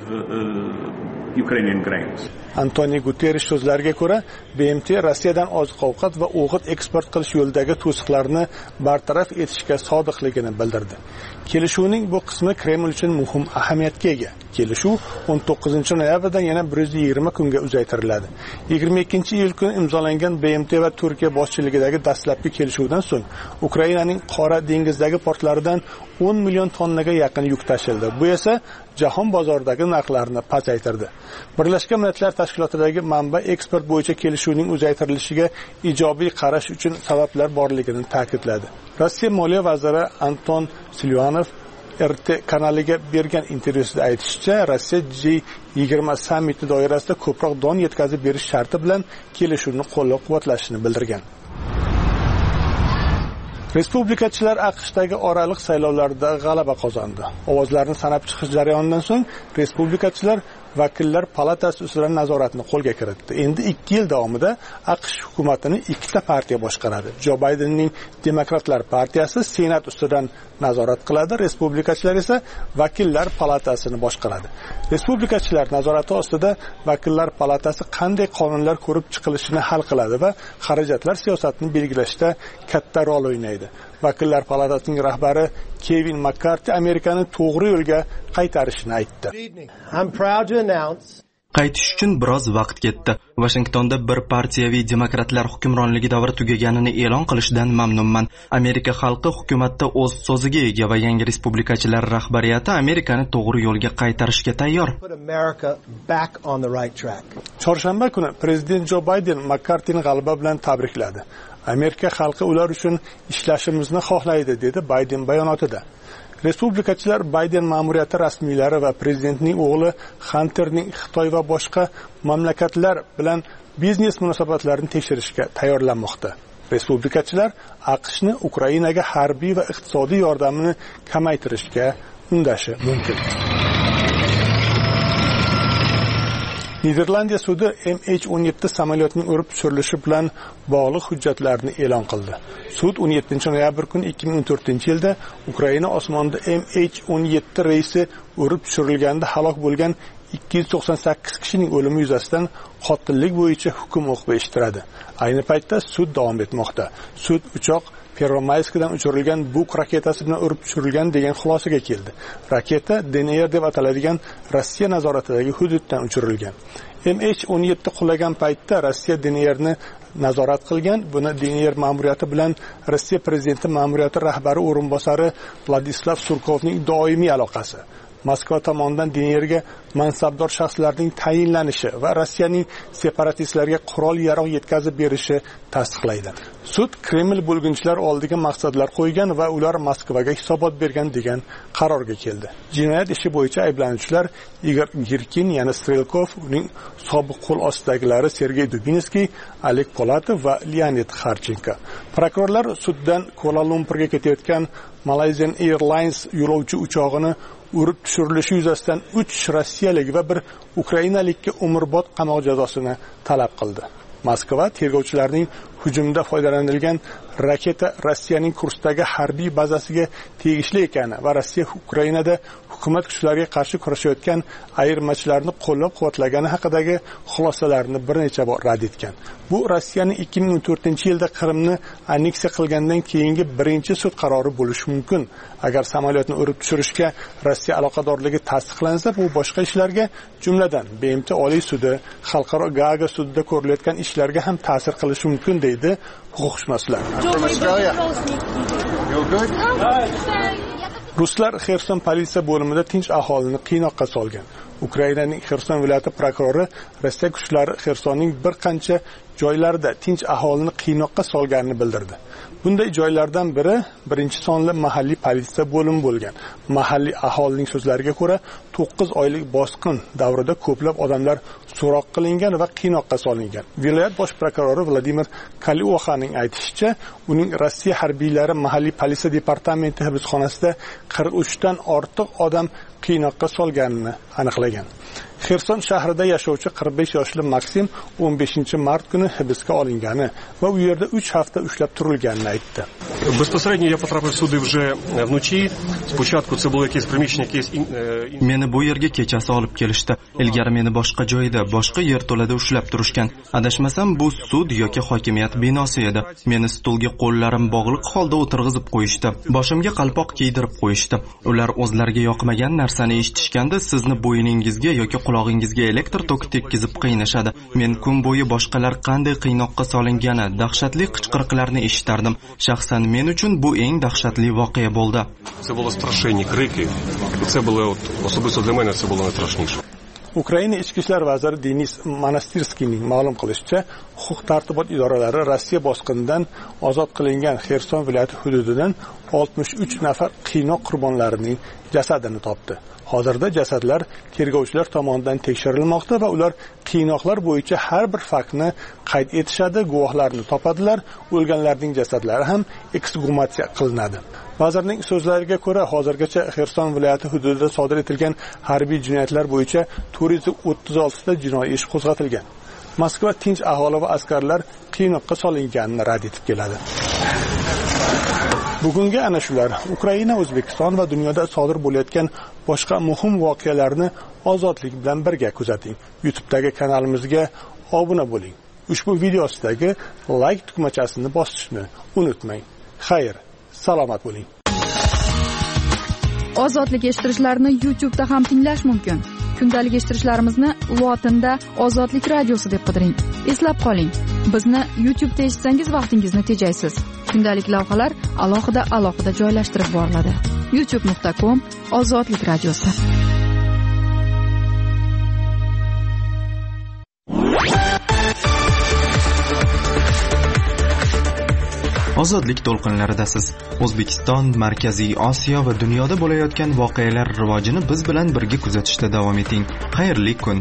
Antonio Guterres so'zlariga ko'ra, B M T Rossiyadan oziq-ovqat va o'g'it eksport qilish yo'lidagi to'siqlarni bartaraf etishga sodiqligini bildirdi. Kelishuvning bu qismi Kreml uchun muhim ahamiyatga ega. Kelishuv o'n to'qqizinchi noyabrdan yana bir yuz yigirma kunga uzaytiriladi. yigirma ikkinchi iyul kuni imzolangan B M T va Turkiya boshchiligidagi dastlabki kelishuvdan so'ng Ukrainaning Qora dengizdagi portlaridan o'n million tonnaga yaqin yuk tashildi. Bu esa jahon bozoridagi narxlarni pasaytirdi. Birlashgan Millatlar Tashkilotidagi manba eksport bo'yicha kelishuvning uzaytirilishiga ijobiy qarash uchun sabablar borligini ta'kidladi. Rossiya moliya vaziri Anton Silvanov R T kanaliga bergan intervyusida aytishicha, Rossiya G yigirma sammiti doirasida ko'proq don yetkazib berish sharti bilan kelishuvni qo'llab-quvvatlashini bildirgan. Respublikachilar AQShdagi oraliq saylovlarda g'alaba qozondi. Ovozlarni sanab chiqish jarayonidan so'ng respublikachilar vakillar palatasi ustidan nazoratni qo'lga kiritdi. Endi ikki yil davomida AQSh hukumatini ikkita partiya boshqaradi. Jo Baydenning Demokratlar partiyasi Senat ustidan nazorat qiladi, respublikachilar esa vakillar palatasini boshqaradi. Respublikachilar nazorati ostida vakillar palatasi qanday qonunlar ko'rib chiqilishini hal qiladi va xarajatlar siyosatini belgilashda katta rol o'ynaydi. Vakillar palatasining rahbari Kevin McCarthy Amerikani to'g'ri yo'lga qaytarishini aytdi. Qaytish uchun biroz vaqt ketdi. Washingtonda bir partiyaviy demokratlar hukmronligi davri tugaganini e'lon qilishdan mamnunman. Amerika xalqi hukumatda o'z so'ziga ega va yangi respublikachilar rahbariyati Amerikani to'g'ri yo'lga qaytarishga tayyor. Chorshanba kuni prezident Jo Bayden McCarthyni g'alaba bilan tabrikladi. Amerika xalqi ular uchun ishlashimizni xohlaydi, dedi Bayden bayonotida. Respublikachilar Bayden ma'muriyati rasmiylari va prezidentning o'g'li Hunterning Xitoy va boshqa mamlakatlar bilan biznes munosabatlarini tekshirishga tayyorlanmoqda. Respublikachilar AQShni Ukrainaga harbiy va iqtisodiy yordamini kamaytirishga undashi mumkin. Niderlandiya sudi M H o'n yetti samolyotning urib tushirilishi bilan bog'liq hujjatlarni e'lon qildi. Sud o'n yettinchi noyabr kuni ikki ming o'n to'rtinchi yilda Ukraina osmonida M H o'n yetti reysi urib tushirilganda halok bo'lgan ikki yuz to'qson sakkiz kishining o'limi yuzasidan qotillik bo'yicha hukm o'qib eshittiradi. Ayni paytda sud davom etmoqda. Sud uchoq Pervomayskdan uchirilgan Buk raketasi bilan urib tushirilgan degan xulosaga keldi. Raketa D N R deb ataladigan Rossiya nazoratidagi hududdan uchirilgan. M H o'n yetti qulagan paytda Rossiya D N Rni nazorat qilgan. Buni D N R ma'muriyati bilan Rossiya prezidenti ma'muriyati rahbari o'rinbosari Vladislav Surkovning doimiy aloqasi, Moskva tomonidan D N Rga mansabdor shaxslarning tayinlanishi va Rossiyaning separatistlarga qurol-yarog' yetkazib berishi tasdiqlaydi. Sud Kreml bo'lgunchilar oldiga maqsadlar qo'ygan va ular Moskvaga hisobot bergan degan qarorga keldi. Jinoyat ishi bo'yicha ayblanuvchilar Igor Girkin, yana Strelkov, uning sobiq qo'l ostidagilari Sergey Dubinskiy, Oleg Polatov va Leonid Kharchenko. Prokurorlar suddan Kuala Lumpurga ketayotgan Malaysian Airlines yo'lovchi uchog'ini urib tushirilishi yuzasidan uch rossiyalik va bir ukrainalikka umrbod qamoq jazosini talab qildi. Moskva tergovchilarning hujumda foydalanilgan raketa Rossiyaning Kursdagi harbiy bazasiga tegishli ekani va Rossiya Ukrainada hukumat kuchlariga qarshi kurashayotgan ayirmachilarni qo'llab-quvvatlagani haqidagi xulosalarni bir necha bor rad etgan. Bu Rossiyaning ikki ming o'n to'rtinchi yilda Qrimni anneksiya qilgandan keyingi birinchi sud qarori bo'lishi mumkin. Agar samolyotni urib tushirishga Rossiya aloqadorligi tasdiqlansa, bu boshqa ishlarga, jumladan B M T Oliy sudi, xalqaro Gaaga sudida ko'rilayotgan ishlarga ham ta'sir qilishi mumkin deydi huquqshunoslar. Ruslar Xerson politsiya bo'limida tinch aholini qiynoqqa solgan. Ukrainaning Xerson viloyati prokurori Rossiya kuchlari Xersonning bir qancha joylarida tinch aholini qiynoqqa solganini bildirdi. Bunday joylardan biri birinchi sonli mahalliy politsiya bo'limi bo'lgan. Mahalliy aholining so'zlariga ko'ra, to'qqiz oylik bosqin davrida ko'plab odamlar so'roq qilingan va qiynoqqa solingan. Viloyat bosh prokurori Vladimir Kalioxaning aytishicha, uning Rossiya harbiylari mahalliy politsiya departamenti hibsxonasida qirq uch dan ortiq odam qiynoqqa solganini aniqlagan. Xerson shahrida yashovchi qirq besh yoshli Maksim o'n beshinchi mart kuni hibsga olingani va u yerda uch hafta ushlab turilganini aytdi. Безпосередньо я потрапив сюди вже вночі. Спочатку це було якесь приміщення, якесь Meni bu yerga kechasi olib kelishdi. Ilgari meni boshqa joyda, boshqa yerto'lada ushlab turishgan. Adashmasam bu sud yoki hokimiyat binosi edi. Meni stulga qo'llarim bog'liq holda o'tirg'izib qo'yishdi. Boshimga qalpoq kiydirib qo'yishdi. Ular o'zlariga yoqmagan narsani eshitishganda sizni bo'yningizga yoki qulog'ingizga elektr toki tekkizib qiynashadi. Men kun bo'yi boshqalar qanday qiynoqqa solingani, dahshatli qichqiriqlarni eshitardim. Shaxsan men uchun bu eng dahshatli voqea bo'ldi. Це було страшенні крики. І це було от особисто для мене це було найстрашніше. Ukraina ichki ishlar vaziri Denis Monastirskiyning ma'lum qilishicha, huquq tartibot idoralari Rossiya bosqinidan ozod qilingan Xerson viloyati hududidan oltmish uch nafar qiynoq qurbonlarining jasadini topdi. Hozirda jasadlar tergovchilar tomonidan tekshirilmoqda va ular qiynoqlar bo'yicha har bir faktni qayd etishadi, guvohlarni topadilar, o'lganlarning jasadlari ham eksgumatsiya qilinadi. Vazirning so'zlariga ko'ra, hozirgacha Xerson viloyati hududida sodir etilgan harbiy jinoyatlar bo'yicha to'rt yuz o'ttiz olti ta jinoiy ish qo'zg'atilgan. Moskva tinch aholi va askarlar qiynoqqa solinganini rad etib keladi. Bugungi ana shular. Ukraina, O'zbekiston va dunyoda sodir bo'layotgan boshqa muhim voqealarni ozodlik bilan birga kuzating. YouTube'dagi kanalimizga obuna bo'ling. Ushbu videosidagi like tugmachasini bosishni unutmang. Xayr, salomat bo'ling. Ozodlik eshittirishlarni YouTube'da ham tinglash mumkin. Kundalik eshittirishlarimizni lotinda Ozodlik radiosi deb qidiring. Eslab qoling, bizni YouTube'da eshitsangiz vaqtingizni tejaysiz. Kundalik lavhalar alohida alohida joylashtirib boriladi. youtube nuqta com Ozodlik radiosi. Ozodlik to'lqinlaridasiz. O'zbekiston, Markaziy Osiyo va dunyoda bo'layotgan voqealar rivojini biz bilan birga kuzatishda davom eting. Xayrli kun.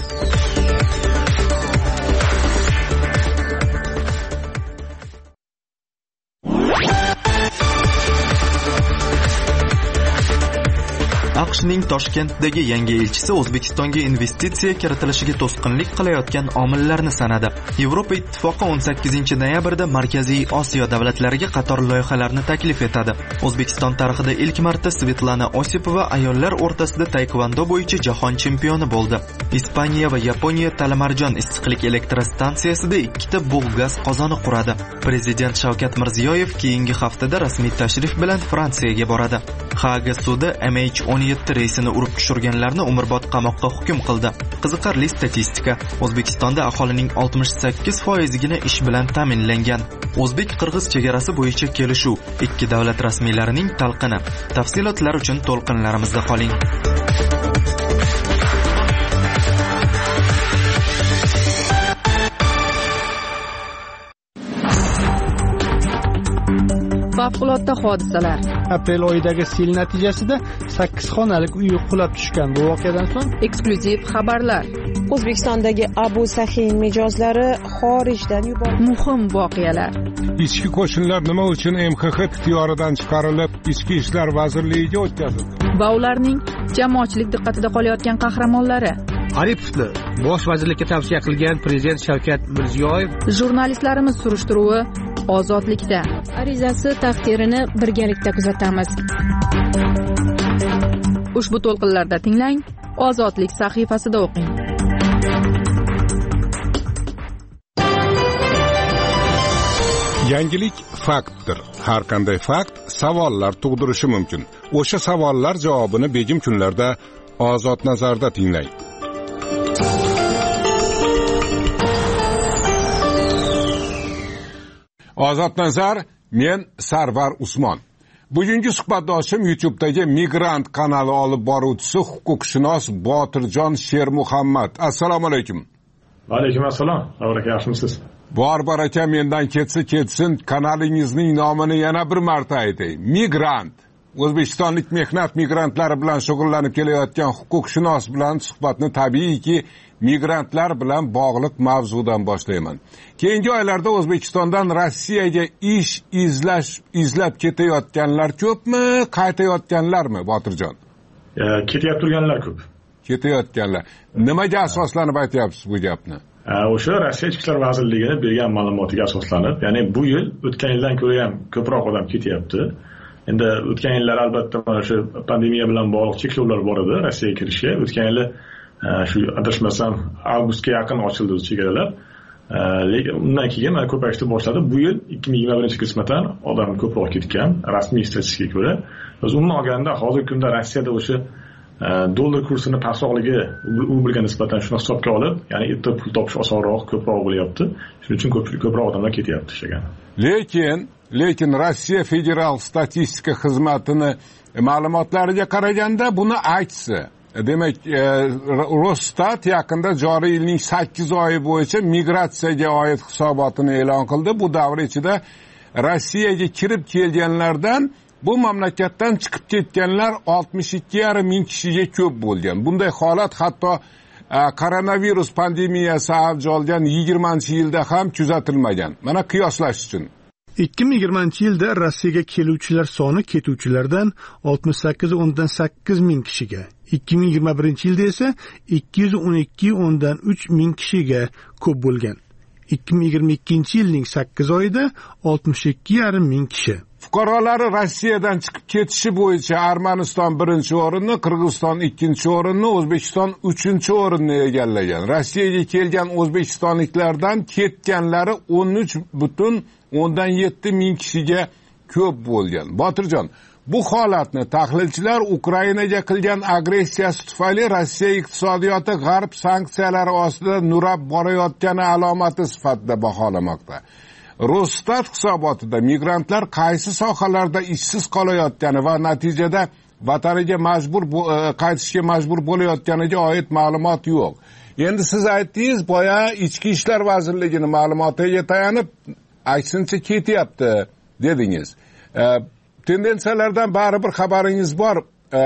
AQShning Toshkentdagi yangi elchisi O'zbekistonga investitsiya kiritilishiga to'sqinlik qilayotgan omillarni sanadi. Yevropa Ittifoqi o'n sakkizinchi noyabrda Markaziy Osiyo davlatlariga qator loyihalarni taklif etadi. O'zbekiston tarixida ilk marta Svetlana Osipova ayollar o'rtasida taekvondo bo'yicha jahon chempioni bo'ldi. Ispaniya va Yaponiya Talamarjon issiqlik elektrostansiyasida ikkita bug' gaz qozoni quradi. Prezident Shavkat Mirziyoyev keyingi haftada rasmiy tashrif bilan Fransiyaga boradi. Haaga sudi M H o'n yetti reysini urib tushirganlarni umrbod qamoqqa hukm qildi. Qiziqarli statistika. O'zbekistonda aholining oltmish sakkiz foizigina ish bilan ta'minlangan. O'zbek-qirg'iz chegarasi bo'yicha kelishuv ikki davlat rasmiylarining talqini. Tafsilotlar uchun to'lqinlarimizda qoling. Favqulodda hodisalar. Aprel oyidagi sel natijasida sakkiz xonalik uy qulab tushgan. Bu voqeadan so'ng eksklyuziv xabarlar. O'zbekistondagi Abu Sahin mijozlari xorijdan yuborildi. Muhim voqealar. Ichki qo'shinlar nima uchun M X X ixtiyoridan chiqarilib, Ichki ishlar vazirligiga o'tkazildi? Va ularning jamoatchilik diqqatida qolayotgan qahramonlari. Aripovni bosh vazirlikka tavsiya qilgan prezident Shavkat Mirziyoyev. Jurnalistlarimiz surishtiruvi ozodlikda. Arizasi taqdirini birgalikda kuzatamiz. Ushbu to'lqinlarda tinglang, Ozodlik sahifasida o'qing. Yangilik faktdir. Har qanday fakt savollar tug'dirishi mumkin. O'sha savollar javobini begim kunlarda Ozod nazarda tinglang. Ozod nazar, men Sarvar Usmon. Bugungi suhbatdoshim YouTube'dagi Migrant kanali olib boruvchisi huquqshunos Botirjon Shermuhammad. Assalomu alaykum. Va alaykum assalom. Avraka, yaxshimisiz? Bor baraka, mendan ketsa ketsin, kanalingizning nomini yana bir marta aytay. Migrant. O'zbekistonlik mehnat migrantlari bilan shug'ullanib kelayotgan huquqshunos bilan suhbatni tabiiyki migrantlar bilan bog'liq mavzudan boshlayman. Keyingi oylarda O'zbekistondan Rossiyaga ish izlash izlab ketayotganlar ko'pmi, qaytayotganlarmi, Botirjon? E, ketayib turganlar ko'p. Ketayotganlar. Nimaga asoslanib aytyapsiz bu gapni? E, o'sha Rossiya Ichki ishlar vazirligining bergan ma'lumotiga asoslanib, ya'ni bu yil o'tgan yildan ko'ra ham ko'proq odam ketyapti. Endi o'tgan yillar albatta mana shu pandemiya bilan bog'liq cheklovlar bor edi Rossiyaga kirishga. O'tgan yili shu adashmasam avgustga yaqin ochildi chegaralar. Lekin undan keyin mana ko'payishni boshladi. Bu yil ikki ming yigirma birinchi nisbatan odam ko'proq ketgan rasmiy statistikaga ko'ra. Biz umuman olganda hozirgi kunda Rossiyada o'sha dollar kursini pastroqligi rubelga nisbatan shuni hisobga olib, ya'ni erta pul topish osonroq, ko'proq bo'lyapti. Shuning uchun ko'p ko'proq odamlar ketyapti ishlagan. Lekin lekin Rossiya Federal statistika xizmatini ma'lumotlariga qaraganda buni aksi. Demak, Rosstat yaqinda joriy yilning sakkiz oyi bo'yicha migratsiyaga oid hisobotini e'lon qildi. Bu davr ichida Rossiyaga kirib kelganlardan bu mamlakatdan chiqib ketganlar oltmish ikki yarim ming kishiga ko'p bo'lgan. Bunday holat hatto koronavirus pandemiyasi avj olgan yigirmanchi yilda ham kuzatilmagan. Mana qiyoslash uchun ikki ming yigirmanchi yilda Rossiyaga keluvchilar soni ketuvchilardan oltmish sakkiz o'ndan sakkiz ming kishiga, ikki ming yigirma birinchi yilda esa ikki yuz o'n ikki o'ndan uch ming kishiga ko'p bo'lgan. ikki ming yigirma ikkinchi yilning sakkiz oyida oltmish ikki yarim ming kishi. Fuqarolari Rossiyadan chiqib ketishi bo'yicha Armaniston birinchi o'rinni, Qirg'iziston ikkinchi o'rinni, O'zbekiston uchinchi o'rinni egallagan. Rossiyaga kelgan o'zbekistonliklardan ketganlari o'n uch butun o'ndan yetti ming kishiga ko'p bo'lgan. Botirjon, bu holatni tahlilchilar Ukrainaga qilgan agressiyasi tufayli Rossiya iqtisodiyoti g'arb sanksiyalari ostida nurab borayotgani alomati sifatida baholamoqda. Rosstat hisobotida migrantlar qaysi sohalarda ishsiz qolayotgani va natijada vataniga majbur qaytishga majbur bo'layotganiga oid ma'lumot yo'q. Endi siz aytdingiz, boya Ichki ishlar vazirligining ma'lumotiga tayanib, aksincha ketyapti dedingiz. Tendensiyalardan baribir xabaringiz bor.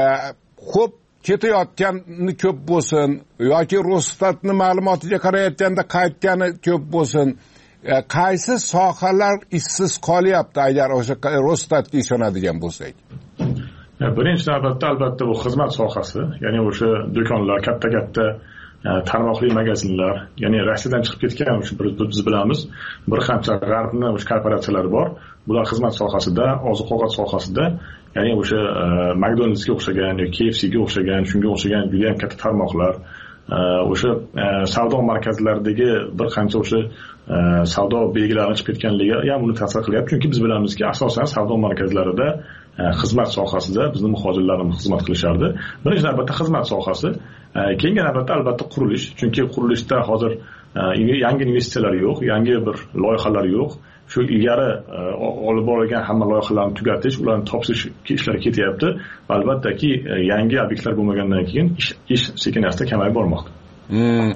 Ko'p ketayotgani ko'p bo'lsin yoki Rostatni ma'lumotiga qarayotganda qaytgani ko'p bo'lsin. Qaysi sohalar ishsiz qolyapti agar o'sha Rostatga ishonadigan bo'lsak? Birinchi navbatda albatta bu xizmat sohasi, ya'ni o'sha do'konlar, katta-katta tarmoqli magazinlar, ya'ni Rossiyadan chiqib ketgan o'sha biz bilamiz, bir qancha g'arbni o'sha korporatsiyalar bor. Bular xizmat sohasida, oziq-ovqat sohasida, ya'ni o'sha McDonald'sga o'xshagan yoki K F C'ga o'xshagan, shunga o'xshagan juda ham katta tarmoqlar, o'sha savdo markazlaridagi bir qancha o'sha savdo belgilari chiqib ketganligi ham uni ta'sir qilyapti. Chunki biz bilamizki, asosan savdo markazlarida xizmat sohasida bizni muhojirlarimiz xizmat qilishardi. Birinchi navbatda xizmat sohasi, keyingi navbatda albatta qurilish. Chunki qurilishda hozir yangi investitsiyalar yo'q, yangi bir loyihalar yo'q. Shu ilgari olib borilgan hamma loyihalarni tugatish, ularni topshirish ishlari ketyapti. Va albattaki yangi obyektlar bo'lmagandan keyin ish, ish sekin-asta kamayib bormoqda. Hmm.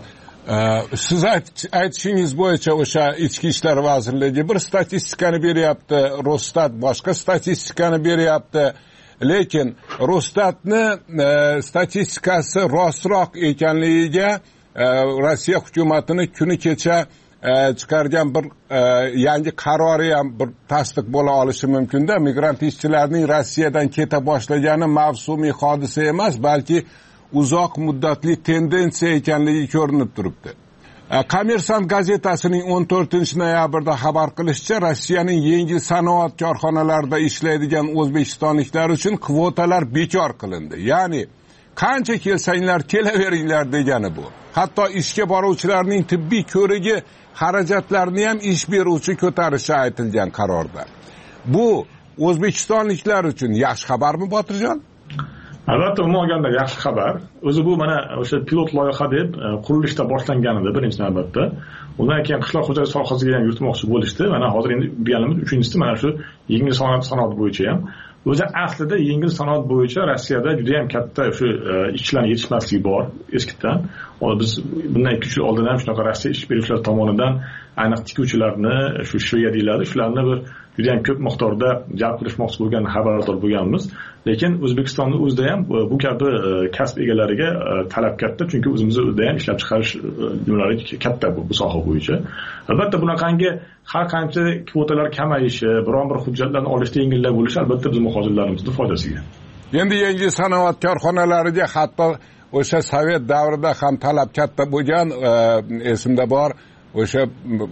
Siz aytishingiz bo'yicha o'sha ichki ishlar vazirligi bir statistikani beryapti, Rosstat boshqa statistikani beryapti. Lekin Rostatni statistikasi rostroq ekanligiga Rossiya hukumatini kuni kecha chiqargan bir yangi qarori ham bir tasdiq bo'la olishi mumkin-da. Migrant ishchilarning Rossiyadan keta boshlagani mavsumiy hodisa emas, balki uzoq muddatli tendensiya ekanligi ko'rinib turibdi. Kommersant gazetasining o'n to'rtinchi noyabrda xabar qilishicha, Rossiyaning yengil sanoat korxonalarida ishlaydigan o'zbekistonliklar uchun kvotalar bekor qilindi. Ya'ni qancha kelsanglar kelaveringlar degani bu. Hatto ishga boruvchilarning tibbiy ko'rigi xarajatlarini ham ish beruvchi ko'tarishi aytilgan qarorda. Bu o'zbekistonliklar uchun yaxshi xabarmi, Botirjon? Albatta, umuman olganda yaxshi xabar. O'zi bu mana o'sha pilot loyiha deb qurilishda boshlangan edi birinchi navbatda. Undan keyin qishloq xo'jaligi sohasiga ham yurtmoqchi bo'lishdi. Mana hozir endi deganimiz uchinchisi mana shu yengil sanoat sanoat bo'yicha ham. O'zi aslida yengil sanoat bo'yicha Rossiyada juda ham katta shu ishchilar yetishmasligi bor eskidan. Biz bundan ikki uch yil oldin ham shunaqa Rossiya ish beruvchilar tomonidan ayniq tikuvchilarni, shu shveya deyiladi, shularni bir juda ham ko'p miqdorda jalb qilishmoqchi bo'lgan xabardor bo'lganmiz. Lekin O'zbekistonning o'zida ham bu kabi kasb egalariga talab katta, chunki o'zimizda o'zida ham ishlab chiqarish nimalari katta bu, bu soha bo'yicha. Albatta bunaqangi har qancha kvotalar kamayishi, biron bir hujjatlarni olishda yengillik bo'lishi albatta biz muhojirlarimizning foydasiga. Endi yangi sanoat korxonalariga hatto o'sha Sovet davrida ham talab katta bo'lgan, esimda bor. O'sha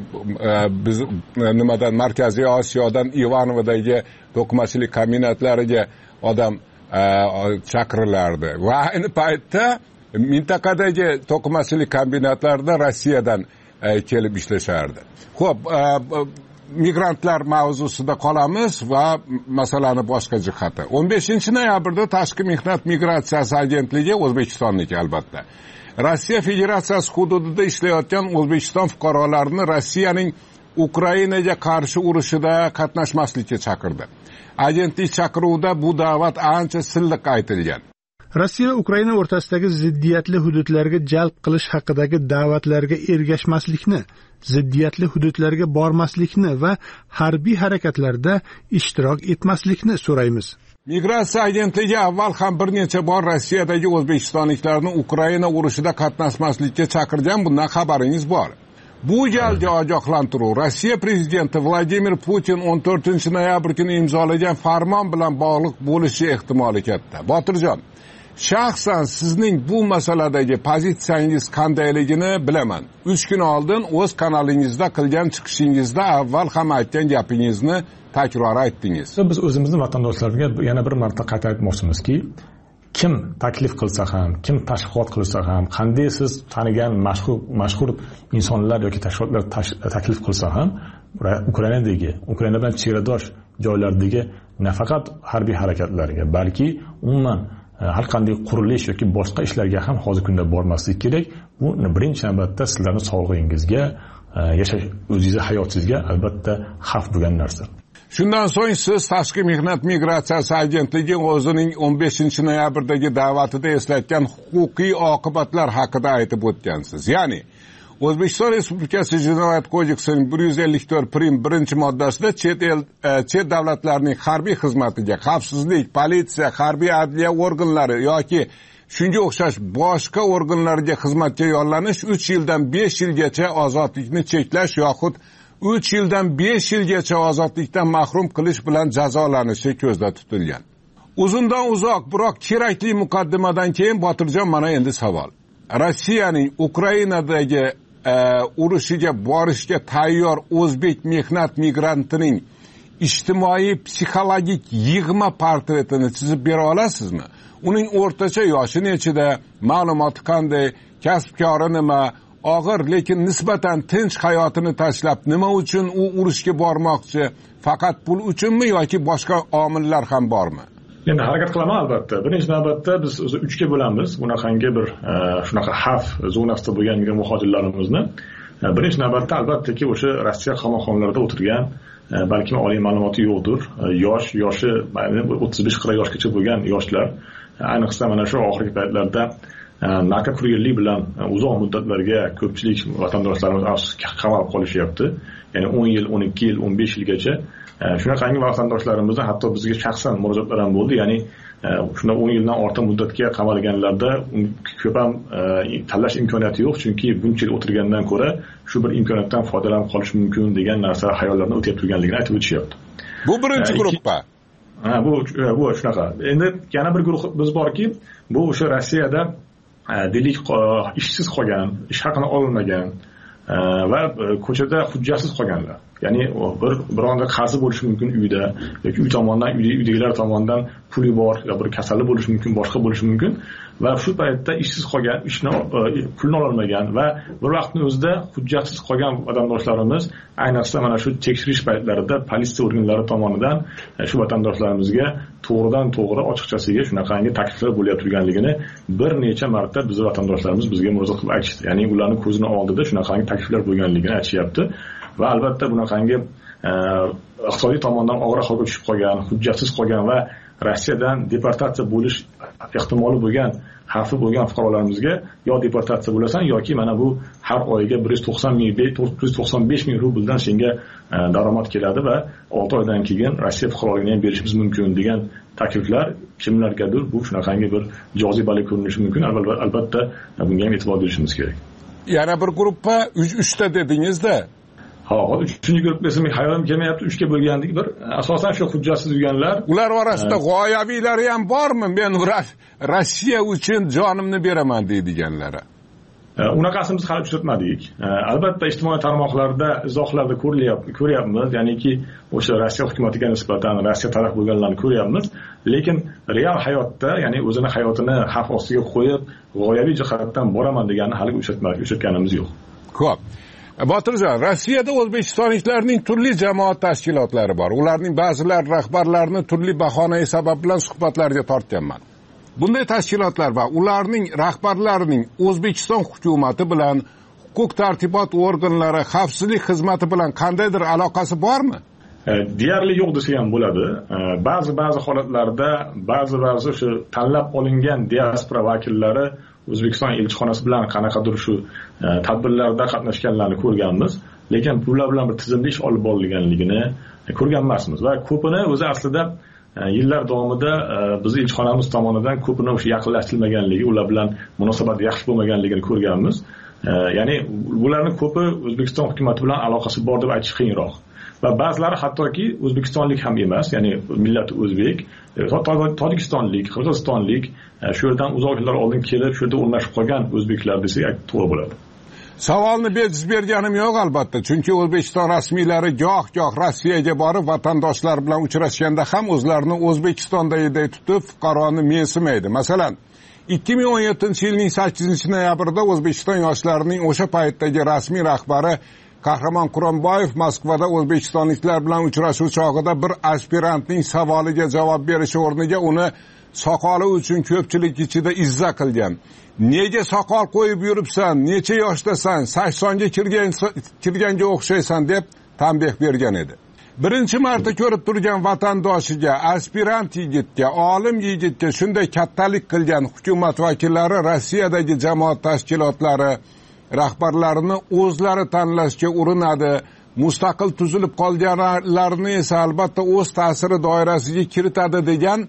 biz nimadan Markaziy Osiyodan Ivanovdagi to'qimachilik kombinatlariga odam chaqirilardi va ayni paytda mintaqadagi to'qimachilik kombinatlarida Rossiyadan kelib ishlashardi. Xo'p, migrantlar mavzusida qolamiz va masalani boshqa jihati. o'n beshinchi noyabrda Tashqi mehnat migratsiyasi agentligi, O'zbekistonniki albatta, Rossiya Federatsiyasi hududida ishlayotgan O'zbekiston fuqarolarini Rossiyaning Ukrainaga qarshi urushida qatnashmaslikka chaqirdi. Agentlik chaqiruvida bu da'vat ancha silliq aytilgan. Rossiya Ukraina o'rtasidagi ziddiyatli hududlarga jalb qilish haqidagi da'vatlarga ergashmaslikni, ziddiyatli hududlarga bormaslikni va harbiy harakatlarda ishtirok etmaslikni so'raymiz. Migratsiya agentligi avval ham bir necha bor Rossiyadagi o'zbekistonliklarni Ukraina urushida qatnashmaslikka chaqirgan, bundan xabaringiz bor. Bu galgi ogohlantiruv Rossiya prezidenti Vladimir Putin o'n to'rtinchi noyabr kuni imzolagan farmon bilan bog'liq bo'lishi ehtimoli katta. Botirjon, shaxsan sizning bu masaladagi pozitsiyangiz qandayligini bilaman. uch kun oldin o'z kanalingizda qilgan chiqishingizda avval ham aytgan gapingizni takror aytdingiz. Biz o'zimizning vatandoshlarga yana bir marta qayta aytmoqchimizki, kim taklif qilsa ham, kim tashviqot qilsa ham, qanday siz tanigan mashhur mashhur insonlar yoki tashkilotlar taklif qilsa ham, Ukrainadagi, Ukrainadan chegaradosh joylardagi nafaqat harbiy harakatlarga, balki umuman har qanday qurilish yoki boshqa ishlarga ham hozir kunda bormaslik kerak. Bu birinchi navbatda sizlarning sog'lig'ingizga, yashash o'zingizning hayotingizga albatta xavf bo'lgan narsa. Shundan so'ng siz Tashqi mehnat migratsiyasi agentligi o'zining o'n beshinchi noyabrdagi da'vatida eslatgan huquqiy oqibatlar haqida aytib o'tgansiz. Ya'ni O'zbekiston Respublikasi Jinoyat kodeksining bir yuz ellik to'rt prim birinchi moddasida chet el chet davlatlarning harbiy xizmatiga xavfsizlik, politsiya, harbiy adliya organlari yoki shunga o'xshash boshqa organlarga xizmatga yollanish uch yildan besh yilgacha ozodlikni cheklash yoxud uch yildan besh yilgacha ozodlikdan mahrum qilish bilan jazolanishi ko'zda tutilgan. Uzundan uzoq, biroq kerakli muqaddimadan keyin Botirjon, mana endi savol. Rossiyaning Ukrainadagi e, urushiga borishga tayyor o'zbek mehnat migrantining ijtimoiy psixologik yig'ma portretini chizib bera olasizmi? Uning o'rtacha yoshi nechida, ma'lumoti qanday, kasb-kori nima, og'ir lekin nisbatan tinch hayotini tashlab nima uchun u urushga bormoqchi? Faqat pul uchunmi yoki boshqa omillar ham bormi? Endi harakat qilaman albatta. Birinchi navbatda biz o'zi uchga bo'lamiz. Bunaqangi bir shunaqa xavf zonasida bo'lgan muhojirlarimizni. Birinchi navbatda albattaki o'sha Rossiya qamoqxonalarida o'tirgan, balki oliy ma'lumoti yo'qdir, yosh, yoshi o'ttiz besh qirq yoshgacha bo'lgan yoshlar, ayniqsa mana shu oxirgi paytlarda narkokurerlik bilan uzoq muddatlarga ko'pchilik vatandoshlarimiz qamalib qolishyapti. Ya'ni o'n yil, o'n ikki yil, o'n besh yilgacha shunaqangi vatandoshlarimizdan hatto bizga shaxsan murojaatlar ham bo'ldi. Ya'ni shuna o'n yildan ortiq muddatga qamalganlarda ko'p ham tanlash imkoniyati yo'q, chunki buncha yil o'tirgandan ko'ra shu bir imkoniyatdan foydalanib qolish mumkin degan narsa xayollardan o'tib turganligini aytib o'tishyapti. Bu birinchi guruhpa. Ha, bu bu shunaqa. Endi yana bir guruh biz borki, bu o'sha Rossiyada delik ishsiz qolgan, ish haqini olmagan va ko'chada hujjatsiz qolganlar. Ya'ni bir bironda qarzi bo'lishi mumkin uyda yoki uy tomonidan, uydagilar tomonidan puli bor, yo bir kasallik bo'lishi mumkin, boshqa bo'lishi mumkin va shu paytda ishsiz qolgan, ishni pulni ololmagan va bir vaqtning o'zida hujjatsiz qolgan vatandoshlarimiz, ayniqsa mana shu tekshirish paytlarida politsiya organlari tomonidan shu vatandoshlarimizga to'g'ridan to'g'ri ochiqchasiga shunaqangi takliflar bo'layotib turganligini bir necha marta bizning vatandoshlarimiz bizga murojaat qilib aytishdi. Ya'ni ularning ko'zini oldida shunaqangi takliflar bo'lganligini aytishyapti. Va albatta bunaqangi iqtisodiy tomondan og'ir ahvolga tushib qolgan, hujjatsiz qolgan va Rossiyadan deportatsiya bo'lish ehtimoli bo'lgan, xavfi bo'lgan fuqarolarimizga yo deportatsiya bo'lasan yoki mana bu har oyiga bir yuz to'qson ming, to'rt yuz to'qson besh ming rubldan senga daromad keladi va olti oydan keyin Rossiya fuqaroligini ham berishimiz mumkin degan takliflar kimlargadir bu shunaqangi bir jozibali ko'rinishi mumkin. Albatta bunga ham e'tibor berishimiz kerak. Yana bir guruhga uch ta dedingizda. Ha, uchinchi guruh esimga hayolim kelmayapti. uchga bo'lgandik bir. Asosan shu hujjatsiz yurganlar. Ular orasida g'oyaviylari ham bormi? Men Rossiya uchun jonimni beraman deydiganlari. Unaqasini biz hali uchratmadik. Albatta ijtimoiy tarmoqlarda izohlarda ko'rilyapti, ko'ryapmiz. Ya'niki o'sha Rossiya hukumatiga nisbatan Rossiya taraf bo'lganlarni ko'ryapmiz. Lekin real hayotda, ya'ni o'zini hayotini xavf ostiga qo'yib, g'oyaviy jihatdan boraman deganni hali uchratmadik, uchratganimiz yo'q. Xo'p. Botirjon, Rossiyada o'zbekistonliklarning turli jamoat tashkilotlari bor. Ularning ba'zilar rahbarlarini turli bahonai sabab bilan suhbatlarga tortganman. Bunday tashkilotlar va ularning rahbarlarining O'zbekiston hukumati bilan, huquq tartibot organlari, xavfsizlik xizmati bilan qandaydir aloqasi bormi? Deyarli yo'q desa ham bo'ladi. Ba'zi ba'zi holatlarda ba'zi ba'zi shu tanlab olingan diaspora vakillari O'zbekiston elchixonasi bilan qanaqadir shu tadbirlarda qatnashganlarni ko'rganmiz, lekin bular bilan bir tizimli ish olib borilganligini ko'rgan emasmiz va ko'pini o'zi aslida yillar davomida biz elchixonamiz tomonidan ko'pini o'sha yaqinlashtirilmaganligi, ular bilan munosabat yaxshi bo'lmaganligini ko'rganmiz. Ya'ni bularning ko'pi O'zbekiston hukumati bilan aloqasi bor deb aytish qiyinroq. Va ba'zilari hattoki O'zbekistonlik ham emas, ya'ni millati o'zbek, Tojikistonlik, Qirg'izistonlik, shu yerdan uzoq yillar oldin kelib, shu yerda o'rnashib qolgan o'zbeklar desak to'g'ri bo'ladi. Savolni bejiz berganim yo'q albatta, chunki O'zbekiston rasmiylari goh-goh Rossiyaga borib vatandoshlar bilan uchrashganda ham o'zlarini O'zbekistondagiday tutib, fuqaroni mensimaydi. Masalan, ikki ming o'n yettinchi yilning sakkizinchi noyabrida O'zbekiston yoshlarining o'sha paytdagi rasmiy rahbari Qahramon Quronboyev Moskvada o'zbekistonliklar bilan uchrashuv chog'ida bir aspirantning savoliga javob berish o'rniga uni soqoli uchun ko'pchilik ichida izza qilgan. Nega soqol qo'yib yuribsan? Necha yoshdasan? saksonga kirgan kirganga o'xshaysan deb tanbeh bergan edi. Birinchi marta ko'rib turgan vatandoshiga, aspirant yigitga, olim yigitga shunday kattalik qilgan hukumat vakillari Rossiyadagi jamoat tashkilotlari rahbarlarini o'zlari tanlashga urinadi, mustaqil tuzilib qolganlarni esa albatta o'z ta'siri doirasiga kiritadi degan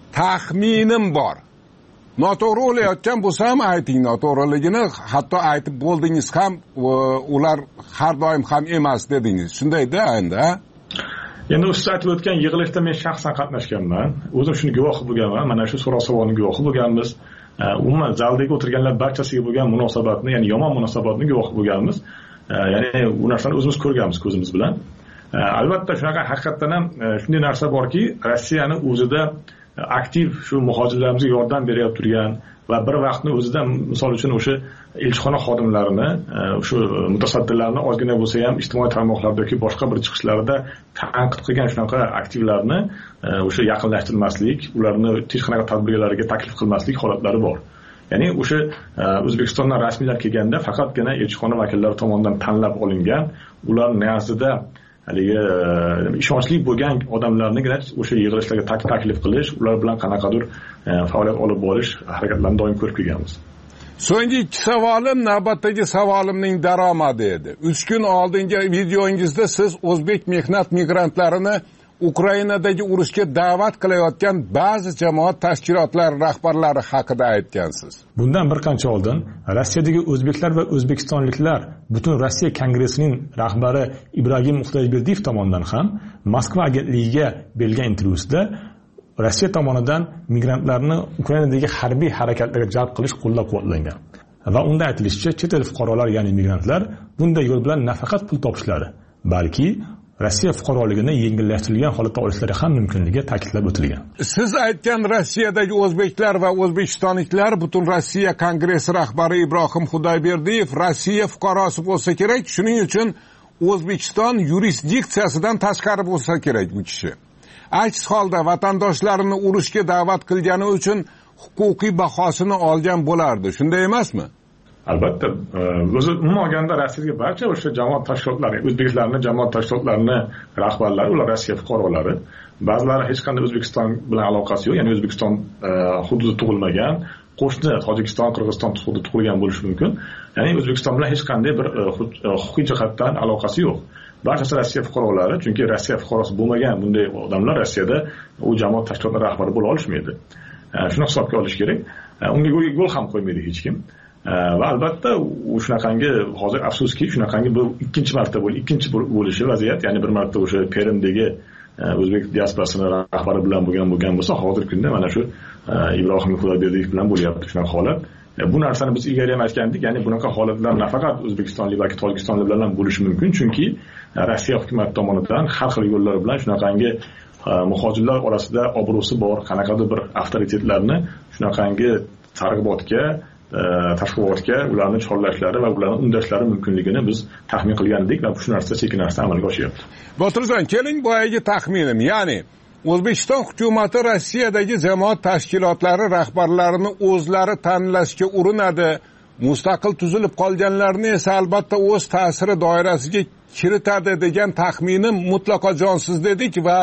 taxminim bor. Noto'g'ri o'layotgan bo'lsa ham ayting noto'g'riligini, hatto aytib bo'ldingiz ham, ular har doim ham emas dedingiz. Shunday-da endi, ha? Endi siz aytib o'tgan yig'ilishda men shaxsan qatnashganman. O'zim shuni guvohi bo'lganman. Mana shu so'roq-savolning guvohi bo'lganmiz. Umuman zaldagi o'tirganlar barchasiga bo'lgan munosabatni, ya'ni yomon munosabatni guvohi bo'lganmiz. Ya'ni bu narsani o'zimiz ko'rganmiz ko'zimiz bilan. Albatta shunaqa haqiqatdan ham shunday narsa borki, Rossiyani o'zida aktiv shu muhojirlarimizga yordam berib turgan va bir vaqtni o'zida misol uchun o'sha elchixona xodimlarini, shu mutasaddilarni ozgina bo'lsa ham ijtimoiy tarmoqlarda yoki boshqa bir chiqishlarida tanqid qilgan shunaqa aktivlarni o'sha yaqinlashtirmaslik, ularni hech qanaqa tadbirlarga taklif qilmaslik holatlari bor. Ya'ni o'sha O'zbekistondan rasmiylar kelganda faqatgina elchixona vakillari tomonidan tanlab olingan, ular nazdida haligi ishonchli bo'lgan odamlarnigina o'sha yig'ilishlarga taklif qilish, ular bilan qanaqadir faoliyat olib borish harakatlarini doim ko'rib kelganmiz. So'nggi ikki savolim navbatdagi savolimning daromadi edi. uch kun oldingi videongizda siz o'zbek mehnat migrantlarini Ukrainadagi urushga da'vat qilayotgan ba'zi jamoat tashkilotlari rahbarlari haqida aytgansiz. Bundan bir qancha oldin Rossiyadagi o'zbeklar va o'zbekistonliklar butun Rossiya kongressining rahbari Ibragim Xudoyberdiyev tomonidan ham Moskva agentligiga berilgan intervyusida Rossiya tomonidan migrantlarni Ukrainadagi harbiy harakatlarga jalb qilish qo'llab-quvvatlangan. Va unda aytilishicha, chet el fuqarolar, ya'ni migrantlar bunday yo'l bilan nafaqat pul topishlari, balki Rossiya fuqaroligini yengillashtirilgan holatda olishlari ham mumkinligi ta'kidlab o'tilgan. Siz aytgan Rossiyadagi o'zbeklar va o'zbekistonliklar butun Rossiya kongressi rahbari Ibrohim Xudoyberdiyev Rossiya fuqarosi bo'lsa kerak, shuning uchun O'zbekiston yurisdiksiyasidan tashqari bo'lsa kerak bu kishi. Aks holda vatandoshlarini urushga da'vat qilgani uchun huquqiy bahosini olgan bo'lardi. Shunday emasmi? Albatta, o'zi umuman olganda Rossiyaga barcha o'sha jamoat tashkilotlari, o'zbeklarning jamoat tashkilotlarining rahbarlari, ular Rossiya fuqarolari. Ba'zilari hech qanday O'zbekiston bilan aloqasi yo'q, ya'ni O'zbekiston hududida tug'ilmagan, qo'shni Tojikiston, Qirg'iziston hududida tug'ilgan bo'lishi mumkin. Ya'ni O'zbekiston bilan hech qanday bir huquqiy jihatdan aloqasi yo'q. Barchasi Rossiya fuqarolari, chunki Rossiya fuqarosi bo'lmagan bunday odamlar Rossiyada u jamoat tashkilotlari rahbari bo'la olishmaydi. Shuni hisobga olish kerak. Unga yo'l ham qo'ymaydi hech kim. Va albatta u shunaqangi hozir afsuski shunaqangi bu ikkinchi marta bo'ldi, ikkinchi bo'lishi vaziyat, ya'ni bir marta o'sha Perimdagi o'zbek diasporasining rahbari bilan bo'lgan bo'lgan bo'lsa, hozirgi kunda mana shu Ibrohim Xudoyberdiyev bilan bo'lyapti shunaqa holat. Bu narsani biz ilgari ham aytgandik, ya'ni bunaqa holatlar nafaqat O'zbekistonlik balki Tojikistonlik bilan ham bo'lishi mumkin, chunki Rossiya hukumati tomonidan har xil yo'llar bilan shunaqangi muhojirlar orasida obro'si bor, qanaqadir bir avtoritetlarni shunaqangi targ'ibotga tashkilotga ularni chorlashlari va ularni undashlari mumkinligini biz taxmin qilgandik va shu narsa sekin-asta amalga oshyapti. Botirjon, keling boyagi taxminim, ya'ni O'zbekiston hukumati Rossiyadagi jamoat tashkilotlari rahbarlarini o'zlari tanlashga urinadi, mustaqil tuzilib qolganlarni esa albatta o'z ta'siri doirasiga kiritadi degan taxminim mutlaqo jonsiz dedik va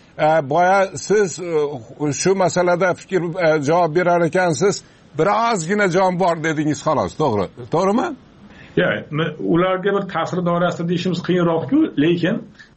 boya siz shu masalada fikr javob berar ekansiz. Birozgina jon bor dedingiz xolos, to'g'ri. To'g'rimi? Ya'ni ularga bir ta'sir doirasida deyishimiz qiyinroq-ku, lekin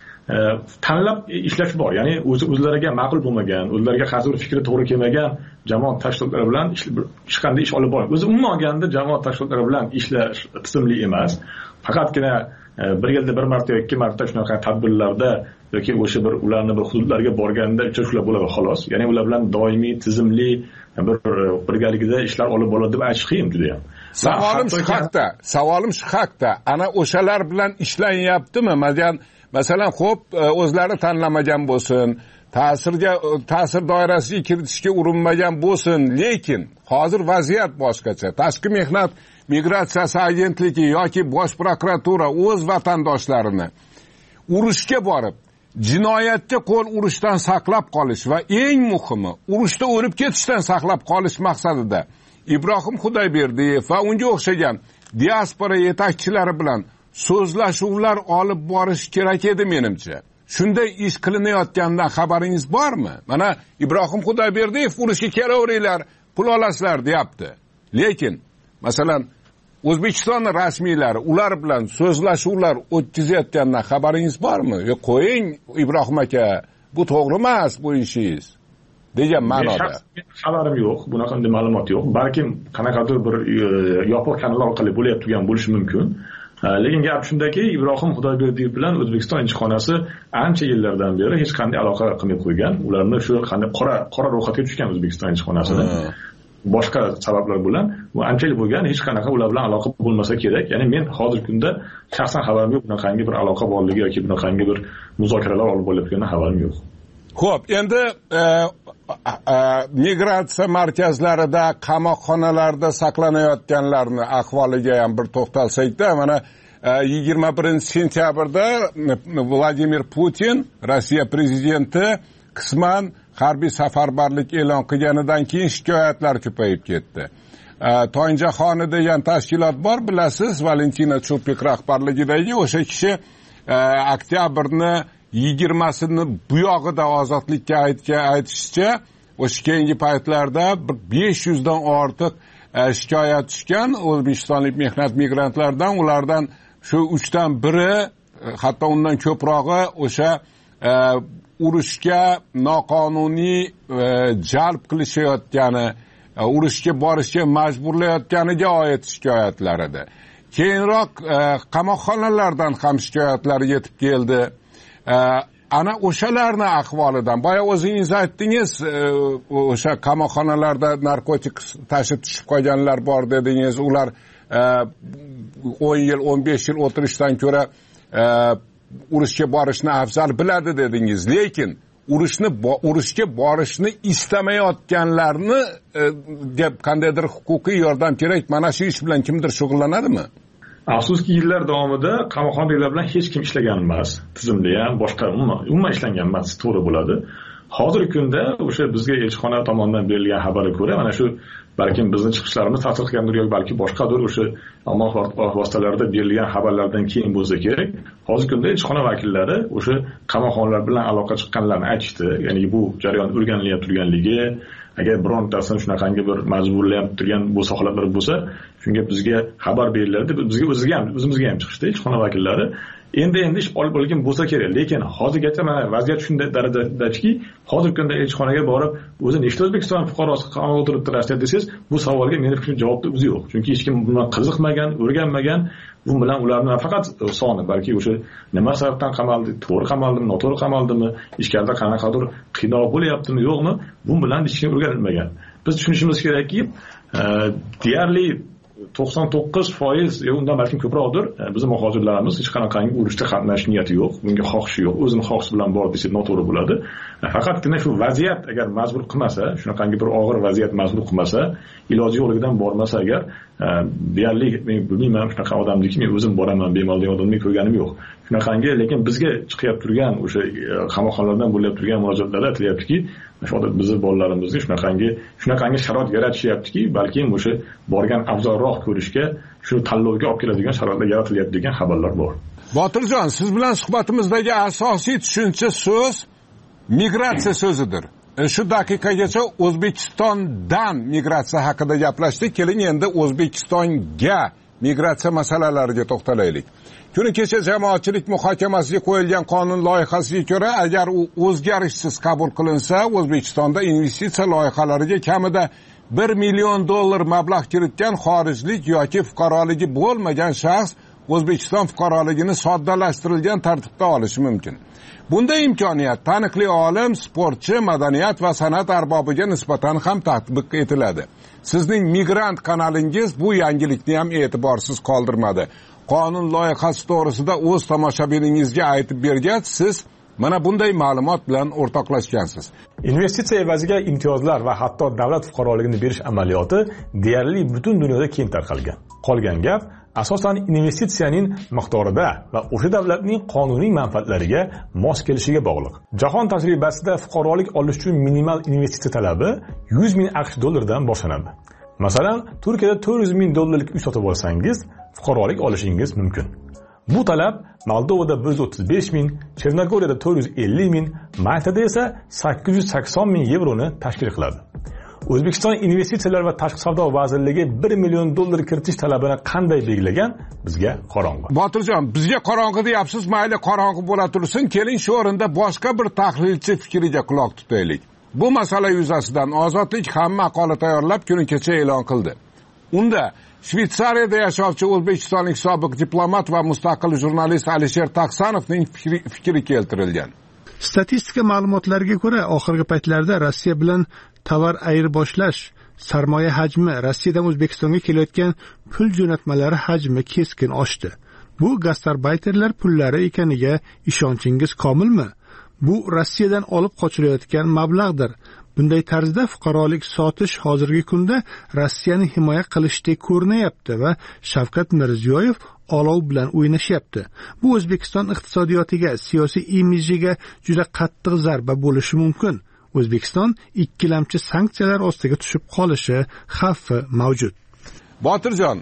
tanlab ishlash bor. Ya'ni o'zlariga ma'qul bo'lmagan, o'zlariga qaysi bir fikri to'g'ri kelmagan jamoat tashkilotlari bilan hech qanday ish olib boradi. O'zi umuman olganda jamoat tashkilotlari bilan ishlash tizimli emas. Faqatgina bir yilda bir marta yoki ikki marta shunaqa tadbirlarda yoki o'sha bir ularni bir hududlarga borganda uchrashuvlar bo'ladi xolos. Ya'ni ular bilan doimiy tizimli bir birgalikda ishlar olib boradi deb aytish qiyin juda ham. Savolim shu haqda, savolim shu haqda. Ana o'shalar bilan ishlanyaptimi? Masalan, xo'p, o'zlari tanlamagan bo'lsin, ta'sirga ta'sir doirasiga kiritishga urinmagan bo'lsin, lekin hozir vaziyat boshqacha. Tashqi mehnat migratsiyasi agentligi yoki bosh prokuratura o'z vatandoshlarini urushga borib jinoyatga qo'l urishdan saqlab qolish va eng muhimi urushda o'lib ketishdan saqlab qolish maqsadida Ibrohim Xudoyberdiyev va unga o'xshagan diaspora yetakchilari bilan so'zlashuvlar olib borish kerak edi menimcha. Shunday ish qilinayotgandan xabaringiz bormi? Mana Ibrohim Xudoyberdiyev urushga kelaveringlar, pul olasizlar deyapti. Lekin masalan O'zbekiston rasmiylari ular bilan so'zlashuvlar o'tkazayotgandan xabaringiz bormi? Yo qo'ying Ibrohim aka, bu to'g'ri emas bu ishingiz degan ma'noda. Xabarim yo'q, bunaqa ma'lumot yo'q. Balkim qanaqadir bir yopiq kanallar orqali bo'layotgan turgan bo'lishi mumkin. Lekin gap shundaki, Ibrohim Xudoyberdiyev bilan O'zbekiston elchixonasi ancha yillardan beri hech qanday aloqa qilmay qo'ygan. Ularni shu qanday qora qora ro'yxatga tushgan O'zbekiston elchixonasini. Boshqa sabablar bilan bu anchalik bo'lgan, hech qanaqa ular bilan aloqa bo'lmasa kerak. Ya'ni men hozirgi kunda shaxsan xabarim yo'q, bunaqangi bir aloqa borligi yoki bunaqangi bir muzokaralar olib bo'layotganidan xabarim yo'q. Xo'p, endi e, e, migratsiya markazlarida, qamoqxonalarda saqlanayotganlarni ahvoliga ham bir to'xtalsak-da, mana yigirma birinchi sentyabrda Vladimir Putin, Rossiya prezidenti qisman harbiy safarbarlik e'lon qilganidan keyin shikoyatlar ko'payib ketdi. To'yinjahoni degan tashkilot bor, bilasiz, Valentina Chupik rahbarligidagi o'sha kishi oktyabrni yigirmasini bu yog'ida ozodlikka aytishicha, o'sha keyingi paytlarda besh yuzdan ortiq shikoyat tushgan o'zbekistonlik mehnat migrantlardan. Ulardan shu uchdan biri, hatto undan ko'prog'i o'sha urushga noqonuniy jalb qilishayotgani, urushga borishga majburlayotganiga oid shikoyatlar edi. Keyinroq qamoqxonalardan ham shikoyatlar yetib keldi. Ana o'shalarning ahvolidan boya o'zingiz aytdingiz, o'sha qamoqxonalarda narkotik tashib tushib qolganlar bor dedingiz. Ular o'n yil, o'n besh yil o'tirishdan ko'ra urushga borishni afzal biladi dedingiz. Lekin urushni urushga borishni istamayotganlarni deb qandaydir huquqiy yordam kerak. Mana shu ish bilan kimdir shug'ullanadimi? Afsuski yillar davomida qamoqxonalar bilan hech kim ishlagan emas. Tizimli ham boshqa umuman ishlangan emas, to'g'ri bo'ladi. Hozirgi kunda o'sha bizga elchixona tomonidan berilgan xabarga ko'ra, mana shu balkim bizning chiqishlarimiz ta'sir qilgandir yoki balki boshqadir o'sha ommaviy vositalarda berilgan xabarlardan keyin bo'lsa kerak, hozirgi kunda elchixona vakillari o'sha qamoqxonalar bilan aloqa chiqqanlarni aytishdi. Ya'ni bu jarayon o'rganilyapti turganligi, agar birontasini shunaqangi bir majburlayib turgan bo'lsa, holatlar bo'lsa, shunga bizga xabar beriladi. Bizga o'zimizga ham o'zimizga ham chiqishdi elchixona vakillari. Endi endi ish olib bo'lgan bo'lsa kerak. Lekin hozirgacha mana vaziyat shunday darajadaki, hozirgi kunda elchixonaga borib, o'zi nechta O'zbekiston fuqarosi qamoqda o'tiribdi Rossiyada desangiz, bu savolga meni fikrim javobda o'zi yo'q. Chunki hech kim bundan qiziqmagan, o'rganmagan. Bu bilan ularni faqat soni, balki o'sha nima sababdan qamaldi, to'g'ri qamaldimi, noto'g'ri qamaldimi, ichkarida qanaqadir qiynoq bo'lyaptimi, yo'qmi, bu bilan hech kim o'rganilmagan. Biz tushunishimiz kerakki, deyarli to'qson to'qqiz foiz undan balki ko'proqdir bizning muhojirlarimiz hech qanaqangi urushda qatnashish niyati yo'q, bunga xohishi yo'q, o'zini xohishi bilan bor desa noto'g'ri bo'ladi. Faqatgina shu vaziyat agar majbur qilmasa, shunaqangi bir og'ir vaziyat majbur qilmasa, iloji yo'ligidan bormasa agar, deyarli men bilmayman shunaqa odamniki, men o'zim boraman bemalol degan odamni ko'rganim yo'q. Shunaqangi, lekin bizga chiqib turgan o'sha qamoqxonalardan bo'lib turgan murojaatlarda aytilyaptiki, o'sha bizning bolalarimizga shunaqangi shunaqangi sharoit yaratishyaptiki, balki o'sha borgan afzalroq ko'rishga, shu tanlovga olib keladigan sharoitlar yaratilyapti degan xabarlar bor. Botirjon, siz bilan suhbatimizdagi asosiy tushuncha so'z migratsiya so'zidir. Shu daqiqagacha O'zbekistondan migratsiya haqida gaplashdik. Keling endi O'zbekistonga migratsiya masalalariga to'xtalaylik. Kuni kecha jamoatchilik muhokamasiga qo'yilgan qonun loyihasiga ko'ra, agar u o'zgarishsiz qabul qilinsa, O'zbekistonda investitsiya loyihalariga kamida bir million dollar mablag' kiritgan xorijlik yoki fuqaroligi bo'lmagan shaxs O'zbekiston fuqaroligini soddalashtirilgan tartibda olishi mumkin. Bunday imkoniyat taniqli olim, sportchi, madaniyat va san'at arbobiga nisbatan ham tatbiq etiladi. Sizning Migrant kanalingiz bu yangilikni ham e'tiborsiz qoldirmadi. Qonun loyihasi to'g'risida o'z tomoshabiningizga aytib bergach, siz mana bunday ma'lumot bilan o'rtoqlashgansiz. Investitsiya evaziga imtiyozlar va hatto davlat fuqaroligini berish amaliyoti deyarli butun dunyoda keng tarqalgan. Qolgan gap asosan investitsiyaning miqdorida va o'sha davlatning qonuniy manfaatlariga mos kelishiga bog'liq. Jahon tajribasida fuqarolik olish uchun minimal investitsiya talabi yuz ming AQSh dollaridan boshlanadi. Masalan, Turkiyada to'rt yuz ming dollarlik uy sotib olsangiz, fuqarolik olishingiz mumkin. Bu talab Moldovada bir yuz o'ttiz besh ming, Chernogoriyada to'rt yuz ellik ming, Maltada esa sakkiz yuz sakson ming yevroni tashkil qiladi. O'zbekiston investitsiyalar va tashqi savdo vazirligi bir million dollar kiritish talabini qanday belgilagan? Bizga qorong'u. Botirjon, bizga qorong'u deyapsiz, mayli qorong'u bo'la tursin, keling shu o'rinda boshqa bir tahlilchi fikriga quloq tutaylik. Bu masala yuzasidan Ozodlik ham maqola tayyorlab kuni kecha e'lon qildi. Unda Shveysariyada yashovchi o'zbekistonlik sobiq diplomat va mustaqil jurnalist Alisher Taksanovning fikri, fikri keltirilgan. Statistika ma'lumotlariga ko'ra, oxirgi paytlarda Rossiya bilan tovar ayirboshlash, sarmoya hajmi, Rossiyadan O'zbekistonga kelayotgan pul jo'natmalari hajmi keskin oshdi. Bu gastarbayterlar pullari ekaniga ishonchingiz komilmi? Bu Rossiyadan olib qochilayotgan mablag'dir. Bunday tarzda fuqarolik sotish hozirgi kunda Rossiyani himoya qilishdek ko'rinayapti va Shavkat Mirziyoyev olov bilan o'ynashyapti. Bu O'zbekiston iqtisodiyotiga, siyosiy imijiga juda qattiq zarba bo'lishi mumkin. O'zbekiston ikkilamchi sanksiyalar ostiga tushib qolishi xavfi mavjud. Botirjon,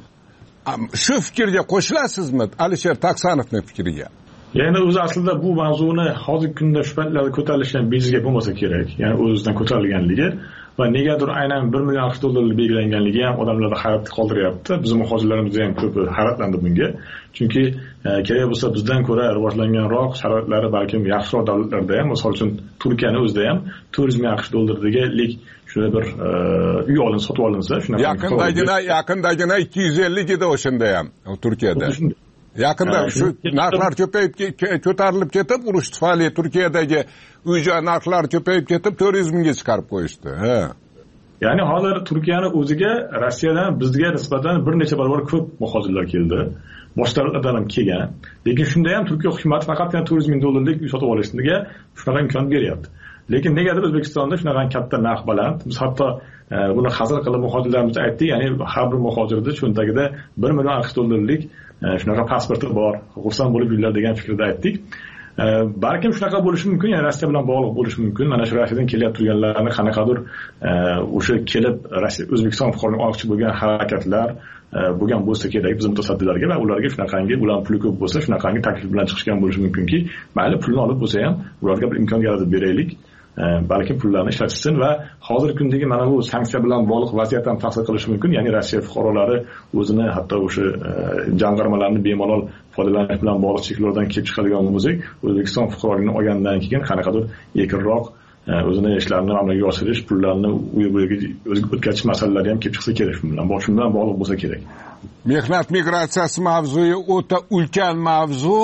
shu fikrga qo'shilasizmi Alisher Taksanovning fikriga? Ya'ni o'zi aslida bu mavzuni hozirgi kunda shu paytlarda ko'tarilishi ham bejiz gap bo'lmasa kerak. Ya'ni o'zidan ko'tarilganligi va negadir aynan bir million aqsh dollarlik belgilanganligi ham odamlarni hayratda qoldiryapti. Bizning muhojirlarimiz ham ko'p hayratlandi bunga. Chunki kerak bo'lsa bizdan ko'ra rivojlanganroq sharoitlari balkim yaxshiroq davlatlarda ham, misol uchun Turkiyani o'zida ham to'rt yuz ming aqsh dollariga shuna bir uy olin sotib olinsa, shunaqa yaqindagina yaqindagina ikki yuz ellik edi o'shanda ham Turkiyada. Yaqinda shu narxlar ko'payib ko'tarilib ketib, urush tufayli Turkiyadagi uy-joy narxlari ko'payib ketib to'rt yuz mingga chiqarib qo'yishdi. Ha. Ya'ni hozir Turkiyani o'ziga Rossiyadan bizga nisbatan bir necha barobar ko'p muhojirlar keldi. Boshqa davlatlardan ham kelgan. Lekin shunda ham Turkiya hukumati faqat to'rt yuz ming dollarlik uy sotib olishga shunaqa imkon beryapti. Lekin negadir O'zbekistonda shunaqa katta narx baland. Biz hatto buni hazil qilib muhojirlarimizga aytdik, ya'ni har bir muhojirda cho'ntagida bir million aqsh dollarlik shunaqa pasporti bor, xursand bo'lib yurlar degan fikrda aytdik. Balkim shunaqa bo'lishi mumkin, ya'ni Rossiya bilan bog'liq bo'lishi mumkin. Mana shu Rossiyadan kelyapti turganlarni qanaqadir o'sha kelib Rossiya O'zbekiston fuqaroligini olmoqchi bo'lgan harakatlar bo'lgan bo'lsa kerak biz mutasaddilarga va ularga shunaqangi ular puli ko'p bo'lsa shunaqangi taklif bilan chiqishgan bo'lishi mumkinki, mayli pulni olib bo'lsa ham ularga bir imkon yaratib beraylik. Balki pullarni ishlatishsin va hozirgi kundagi mana bu sanksiya bilan bog'liq vaziyat ham ta'sir qilishi mumkin. Ya'ni Rossiya fuqarolari o'zini hatto o'sha jamg'armalarni bemalol foydalanish bilan bog'liq cheklovlardan kelib chiqadigan bo'lsak, O'zbekiston fuqaroligini olgandan keyin qanaqadir erkinroq o'zini ishlarini amalga oshirish, pullarni uy-buyiga o'tkazish masalalari ham kelib chiqsa kerak shu bilan. Boshqa bilan bog'liq bo'lsa kerak. Mehnat migratsiyasi mavzui o'ta ulkan mavzu.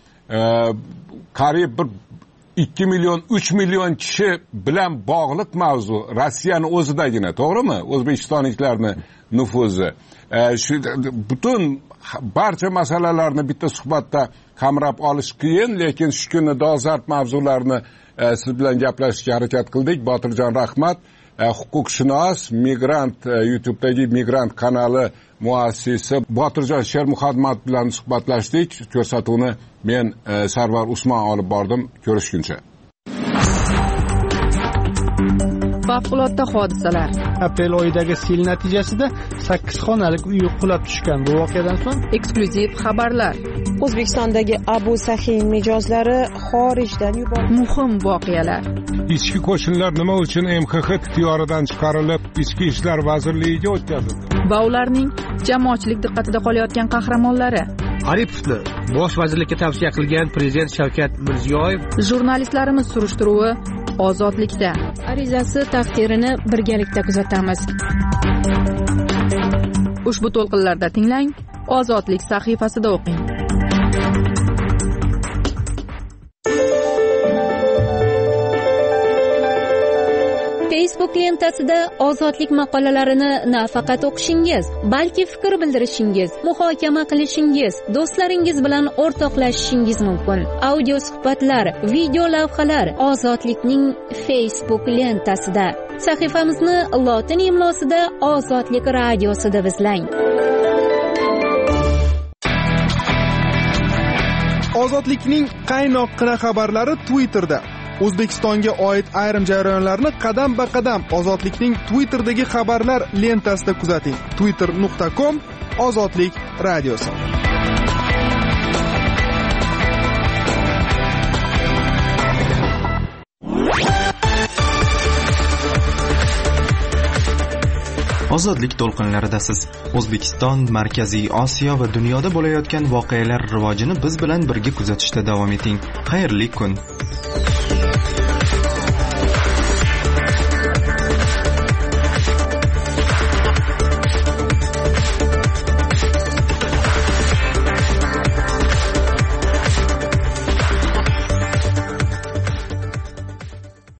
Qariyb bir ikki million uch million kishi bilan bog'liq mavzu. Rossiyani o'zidagina, to'g'rimi? O'zbekistonliklarning nufuzi. Shu butun barcha masalalarni bitta suhbatda qamrab olish qiyin, lekin shu kuni dolzarb mavzularni siz bilan gaplashishga harakat qildik. Botirjon, rahmat. Huquqshunos, Migrant YouTube'dagi Migrant kanali muassisi Botirjon Shermuhammad bilan suhbatlashdik. Ko'rsatuvni men Sarvar Usmon olib bordim. Ko'rishguncha. Favqulodda hodisalar. Aprel oyidagi sel natijasida sakkiz xonalik uy qulab tushgan. Bu voqeadan so'ng eksklyuziv xabarlar. O'zbekistondagi Abu Saxiy mijozlari xorijdan yuborildi. Muhim voqealar. Ichki qo'shinlar nima uchun M X X ixtiyoridan chiqarilib, Ichki ishlar vazirligiga o'tkazildi? Va ularning jamoatchilik diqqatida qolayotgan qahramonlari. Aripovni bosh vazirlikka tavsiya qilgan prezident Shavkat Mirziyoyev. Jurnalistlarimiz surishtiruvi ozodlikda. Arizasi taqdirini birgalikda kuzatamiz. Ushbu to'lqinlarda tinglang, Ozodlik sahifasida o'qing. Facebook lentasida ozodlik maqolalarini nafaqat o'qishingiz, balki fikr bildirishingiz, muhokama qilishingiz, do'stlaringiz bilan o'rtoqlashishingiz mumkin. Audio suhbatlar, video lavhalar ozodlikning Facebook lentasida. Sahifamizni lotin imlosida Ozodlik radiosi deb izlang. Ozodlikning qaynoqqina xabarlari Twitterda. O'zbekistonga oid ayrim jarayonlarni qadam-ba-qadam Ozodlikning Twitter'dagi xabarlar lentasida kuzating. twitter nuqta com Ozodlik radiosi. Ozodlik to'lqinlaridasiz. O'zbekiston, Markaziy Osiyo va dunyoda bo'layotgan voqealar rivojini biz bilan birga kuzatishda davom eting. Xayrli kun.